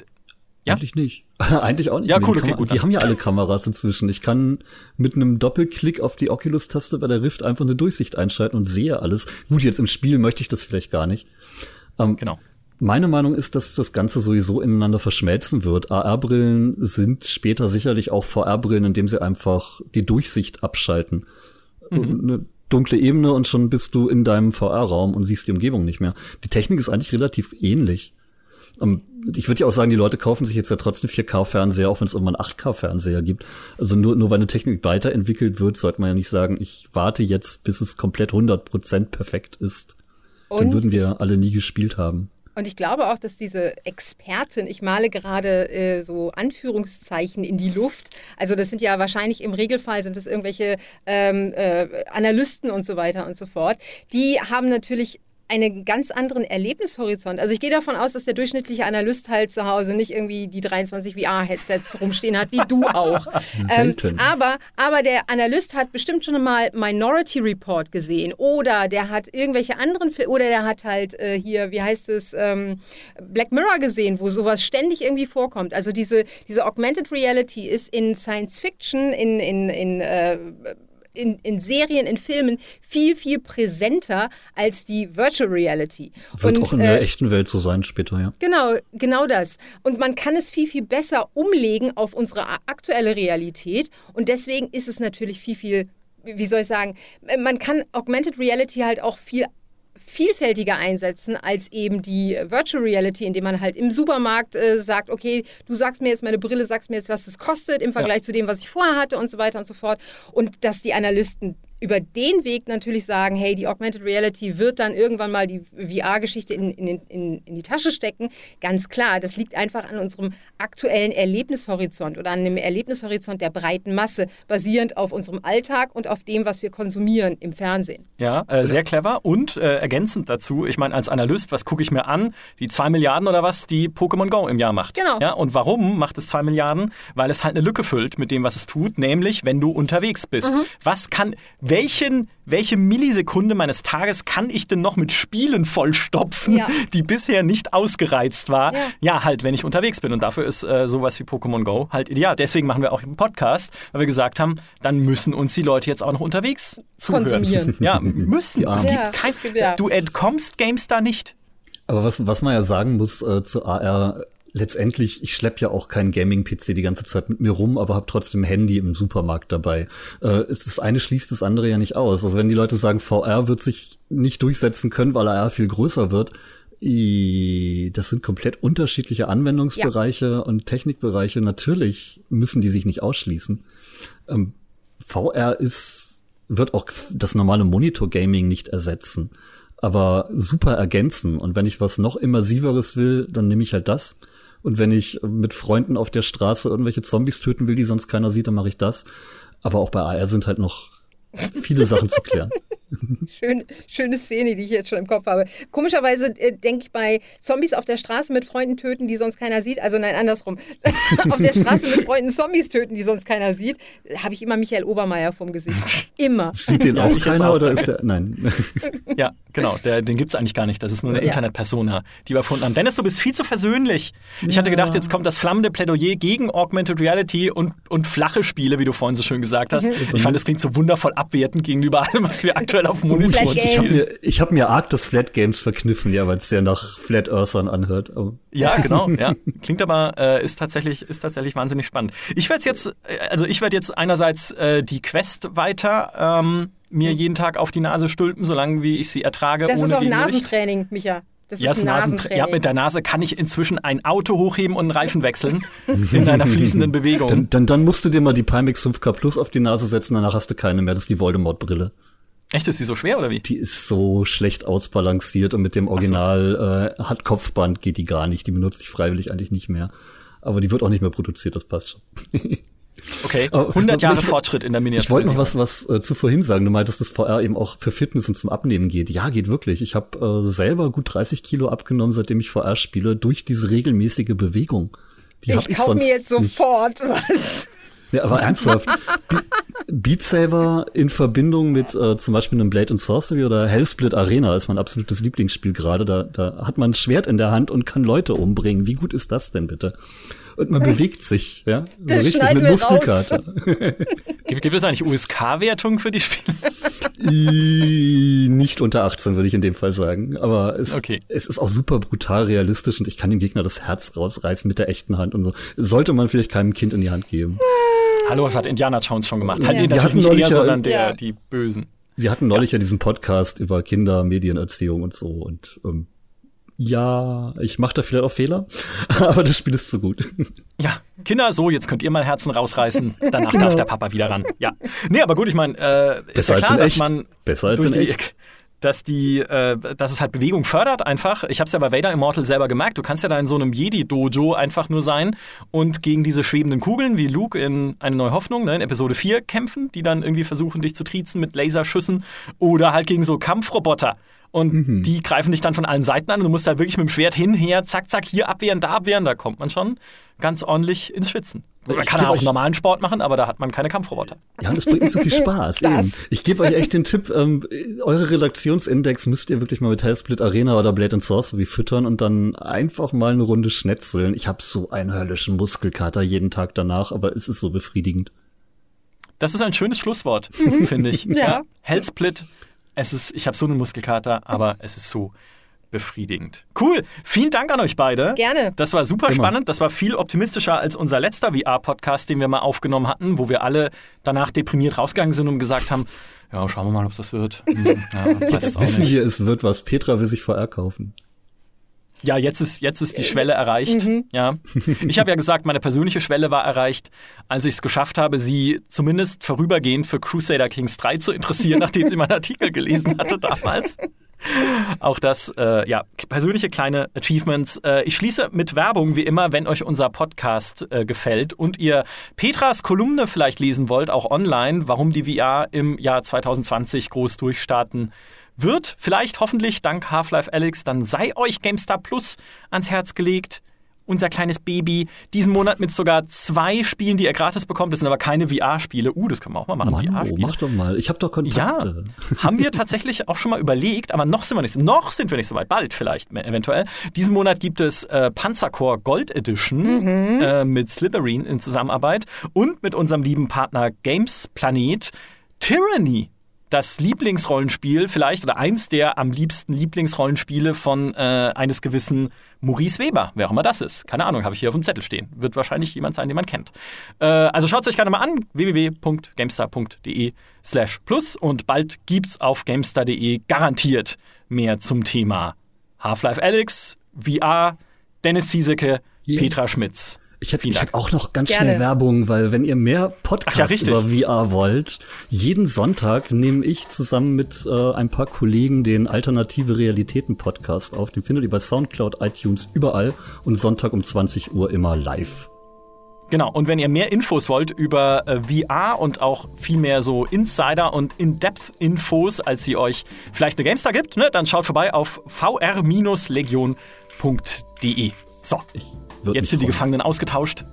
Ja? Eigentlich nicht. Eigentlich auch nicht. Ja, mehr. cool, die okay, Kamera- gut, Die dann. haben ja alle Kameras inzwischen. Ich kann mit einem Doppelklick auf die Oculus-Taste bei der Rift einfach eine Durchsicht einschalten und sehe alles. Gut, jetzt im Spiel möchte ich das vielleicht gar nicht. Ähm, Genau. Meine Meinung ist, dass das Ganze sowieso ineinander verschmelzen wird. A R-Brillen sind später sicherlich auch V R-Brillen, indem sie einfach die Durchsicht abschalten. Mhm. Eine dunkle Ebene und schon bist du in deinem V R-Raum und siehst die Umgebung nicht mehr. Die Technik ist eigentlich relativ ähnlich. Um, ich würde ja auch sagen, die Leute kaufen sich jetzt ja trotzdem vier K-Fernseher, auch wenn es irgendwann acht K-Fernseher gibt. Also nur, nur weil eine Technik weiterentwickelt wird, sollte man ja nicht sagen, ich warte jetzt, bis es komplett hundert Prozent perfekt ist. Dann Und würden wir ich- alle nie gespielt haben. Und ich glaube auch, dass diese Expertin, ich male gerade äh, so Anführungszeichen in die Luft, also das sind ja wahrscheinlich im Regelfall sind das irgendwelche ähm, äh, Analysten und so weiter und so fort, die haben natürlich einen ganz anderen Erlebnishorizont. Also ich gehe davon aus, dass der durchschnittliche Analyst halt zu Hause nicht irgendwie die dreiundzwanzig V R-Headsets rumstehen hat, wie du auch. Selten. Ähm, aber, aber der Analyst hat bestimmt schon mal Minority Report gesehen oder der hat irgendwelche anderen Filme oder der hat halt äh, hier, wie heißt es, ähm, Black Mirror gesehen, wo sowas ständig irgendwie vorkommt. Also diese, diese Augmented Reality ist in Science Fiction, in, in, in äh, In, in Serien, in Filmen viel, viel präsenter als die Virtual Reality. Wird Und, auch in der äh, echten Welt so sein später, ja. Genau, genau das. Und man kann es viel, viel besser umlegen auf unsere a- aktuelle Realität. Und deswegen ist es natürlich viel, viel, wie soll ich sagen, man kann Augmented Reality halt auch viel vielfältiger einsetzen als eben die Virtual Reality, indem man halt im Supermarkt äh, sagt, okay, du sagst mir jetzt, meine Brille sagst mir jetzt, was es kostet im Vergleich Ja. zu dem, was ich vorher hatte und so weiter und so fort. Und dass die Analysten über den Weg natürlich sagen, hey, die Augmented Reality wird dann irgendwann mal die V R-Geschichte in, in, in, in die Tasche stecken. Ganz klar, das liegt einfach an unserem aktuellen Erlebnishorizont oder an dem Erlebnishorizont der breiten Masse, basierend auf unserem Alltag und auf dem, was wir konsumieren im Fernsehen. Ja, äh, sehr clever. Und äh, ergänzend dazu, ich meine, als Analyst, was gucke ich mir an? Die zwei Milliarden oder was, die Pokémon Go im Jahr macht. Genau. Ja, und warum macht es zwei Milliarden? Weil es halt eine Lücke füllt mit dem, was es tut, nämlich wenn du unterwegs bist. Mhm. Was kann, welchen, welche Millisekunde meines Tages kann ich denn noch mit Spielen vollstopfen, Ja. die bisher nicht ausgereizt war? Ja. Ja, halt, wenn ich unterwegs bin. Und dafür ist äh, sowas wie Pokémon Go halt ideal. Deswegen machen wir auch einen Podcast, weil wir gesagt haben, dann müssen uns die Leute jetzt auch noch unterwegs zuhören. Konsumieren. Ja, müssen. Ja. Es gibt Ja, kein, es gibt ja. Du entkommst Games da nicht. Aber was, was man ja sagen muss äh, zu A R, letztendlich, ich schlepp ja auch keinen Gaming-P C die ganze Zeit mit mir rum, aber habe trotzdem ein Handy im Supermarkt dabei. Äh, ist das eine schließt das andere ja nicht aus. Also wenn die Leute sagen, V R wird sich nicht durchsetzen können, weil A R viel größer wird, i- das sind komplett unterschiedliche Anwendungsbereiche und Technikbereiche. Natürlich müssen die sich nicht ausschließen. Ähm, V R ist, wird auch das normale Monitor-Gaming nicht ersetzen, aber super ergänzen. Und wenn ich was noch immersiveres will, dann nehme ich halt das. Und wenn ich mit Freunden auf der Straße irgendwelche Zombies töten will, die sonst keiner sieht, dann mache ich das. Aber auch bei A R sind halt noch viele Sachen zu klären. Schön, schöne Szene, die ich jetzt schon im Kopf habe. Komischerweise äh, denke ich bei Zombies auf der Straße mit Freunden töten, die sonst keiner sieht. Also nein, andersrum. Auf der Straße mit Freunden Zombies töten, die sonst keiner sieht, habe ich immer Michael Obermeier vom Gesicht. Immer. Sieht den Ja, auch ich jetzt keiner auch, oder danke. ist der? Nein. Ja, genau. Der, den gibt's eigentlich gar nicht. Das ist nur eine Ja. Internet-Persona, die wir erfunden haben. Dennis, du bist viel zu versöhnlich. Ich hatte gedacht, jetzt kommt das flammende Plädoyer gegen Augmented Reality und, und flache Spiele, wie du vorhin so schön gesagt hast. Ich fand, das klingt so wundervoll abwertend gegenüber allem, was wir aktuell auf dem Monitor Flat Ich habe Games. mir, ich hab mir arg das Flat Games verkniffen, ja, weil es sehr nach Flat Earthern anhört. Aber Ja, genau, ja. Klingt aber, äh, ist tatsächlich, ist tatsächlich wahnsinnig spannend. Ich werde jetzt, äh, also ich werde jetzt einerseits äh, die Quest weiter ähm, mir jeden Tag auf die Nase stülpen, solange wie ich sie ertrage, Das ohne ist auch Gegengewicht. Nasentraining, Micha. Das Ja, ist ist ein Nasentra- Nasentraining. ja, mit der Nase kann ich inzwischen ein Auto hochheben und einen Reifen wechseln in einer fließenden Bewegung. dann, dann, dann musst du dir mal die Pimax fünf K Plus auf die Nase setzen, danach hast du keine mehr. Das ist die Voldemort-Brille. Echt, ist die so schwer oder wie? Die ist so schlecht ausbalanciert und mit dem Original äh, hat Kopfband geht die gar nicht. Die benutze ich freiwillig eigentlich nicht mehr. Aber die wird auch nicht mehr produziert, das passt schon. Okay, Aber- hundert Jahre ich- Fortschritt in der Miniatur. Ich wollte noch was, was äh, zu vorhin sagen. Du meintest, dass V R eben auch für Fitness und zum Abnehmen geht. Ja, geht wirklich. Ich habe äh, selber gut dreißig Kilo abgenommen, seitdem ich V R spiele, durch diese regelmäßige Bewegung. Die hab ich ich kaufe sonst mir jetzt nicht. sofort was. Ja, aber ernsthaft. Bi Beat Saber in Verbindung mit äh, zum Beispiel einem Blade and Sorcery oder Hellsplit Arena ist mein absolutes Lieblingsspiel gerade. Da, da hat man ein Schwert in der Hand und kann Leute umbringen. Wie gut ist das denn bitte? Und man bewegt sich, ja, so Das richtig schneiden mit wir Muskelkater. Gibt, gibt es eigentlich U S K-Wertungen für die Spiele? I, nicht unter achtzehn, würde ich in dem Fall sagen. Aber es, Okay. es ist auch super brutal realistisch und ich kann dem Gegner das Herz rausreißen mit der echten Hand und so. Sollte man vielleicht keinem Kind in die Hand geben. Hallo, was hat Indiana Jones schon gemacht? Ja. Halt, nee, Wir natürlich hatten nicht neulich er, ja- sondern der, Ja. die Bösen. Wir hatten neulich ja, diesen Podcast über Kinder, Medienerziehung und so und ähm, ja, ich mache da vielleicht auch Fehler, aber das Spiel ist zu gut. Ja, Kinder, so, jetzt könnt ihr mal Herzen rausreißen, danach darf der Papa wieder ran. Ja. Nee, aber gut, ich meine, äh, ist Besser ja als klar, in dass echt. man Besser als durch in die, echt. dass die, äh, dass es halt Bewegung fördert einfach. Ich habe es ja bei Vader Immortal selber gemerkt. Du kannst ja da in so einem Jedi-Dojo einfach nur sein und gegen diese schwebenden Kugeln wie Luke in Eine neue Hoffnung, ne, in Episode vier kämpfen, die dann irgendwie versuchen, dich zu triezen mit Laserschüssen oder halt gegen so Kampfroboter. Und Mhm. die greifen dich dann von allen Seiten an und du musst halt wirklich mit dem Schwert hinher, zack, zack, hier abwehren, da abwehren. Da kommt man schon ganz ordentlich ins Schwitzen. Man Ich kann geb ja auch euch- normalen Sport machen, aber da hat man keine Kampfroboter. Ja, und es bringt nicht so viel Spaß. Das. Eben. Ich gebe euch echt den Tipp, ähm, eure Redaktionsindex müsst ihr wirklich mal mit Hellsplit Arena oder Blade and Sorcery füttern und dann einfach mal eine Runde schnetzeln. Ich habe so einen höllischen Muskelkater jeden Tag danach, aber es ist so befriedigend. Das ist ein schönes Schlusswort, finde ich. Ja. Hellsplit, es ist, ich habe so einen Muskelkater, aber es ist so befriedigend. Cool, vielen Dank an euch beide. Gerne. Das war super Immer. spannend, das war viel optimistischer als unser letzter V R-Podcast, den wir mal aufgenommen hatten, wo wir alle danach deprimiert rausgegangen sind und gesagt haben, ja, schauen wir mal, ob das wird. Hm, ja, weiß jetzt Jetzt auch wissen nicht. wir, es wird was. Petra will sich V R kaufen. Ja, jetzt ist, jetzt ist die Schwelle erreicht. Ja. Ich habe ja gesagt, meine persönliche Schwelle war erreicht, als ich es geschafft habe, sie zumindest vorübergehend für Crusader Kings drei zu interessieren, nachdem sie meinen Artikel gelesen hatte damals. Auch das, äh, ja, persönliche kleine Achievements. Äh, ich schließe mit Werbung, wie immer, wenn euch unser Podcast äh, gefällt und ihr Petras Kolumne vielleicht lesen wollt, auch online, warum die V R im Jahr zwanzig zwanzig groß durchstarten wird. Vielleicht, hoffentlich, dank Half-Life Alyx, dann sei euch GameStar Plus ans Herz gelegt. Unser kleines Baby. Diesen Monat mit sogar zwei Spielen, die ihr gratis bekommt. Das sind aber keine V R-Spiele. Uh, das können wir auch mal machen. Mann, V oh, R-Spiele. mach doch mal. Ich habe doch Ja, Kontakte. haben wir tatsächlich auch schon mal überlegt, aber noch sind wir nicht, noch sind wir nicht so weit, bald vielleicht mehr, eventuell. Diesen Monat gibt es äh, Panzercore Gold Edition äh, mit Slytherin in Zusammenarbeit und mit unserem lieben Partner Games Planet Tyranny. Das Lieblingsrollenspiel vielleicht oder eins der am liebsten Lieblingsrollenspiele von äh, eines gewissen Maurice Weber, wer auch immer das ist. Keine Ahnung, habe ich hier auf dem Zettel stehen. Wird wahrscheinlich jemand sein, den man kennt. Äh, also schaut es euch gerne mal an, w w w punkt gamestar punkt d e slash plus und bald gibt's auf gamestar punkt d e garantiert mehr zum Thema Half-Life Alyx, V R, Dennis Ziesecke, Yeah. Petra Schmitz. Ich habe Vielen ich Dank. hab auch noch ganz Gerne. schnell Werbung, weil wenn ihr mehr Ach Podcasts ja, richtig. über V R wollt, jeden Sonntag nehme ich zusammen mit äh, ein paar Kollegen den Alternative Realitäten Podcast auf. Den findet ihr bei Soundcloud, iTunes, überall und Sonntag um zwanzig Uhr immer live. Genau, und wenn ihr mehr Infos wollt über äh, V R und auch viel mehr so Insider- und In-Depth-Infos, als sie euch vielleicht eine GameStar gibt, ne, dann schaut vorbei auf v r legion punkt d e. So, Würd jetzt mich sind die freuen. Gefangenen ausgetauscht.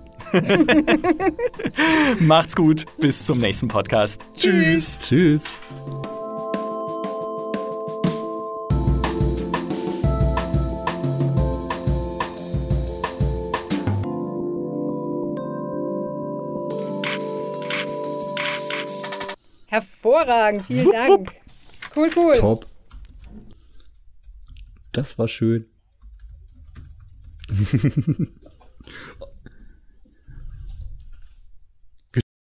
Macht's gut, bis zum nächsten Podcast. Tschüss. Tschüss. Hervorragend, vielen Wupp, Dank. wupp. Cool, cool. Top. Das war schön.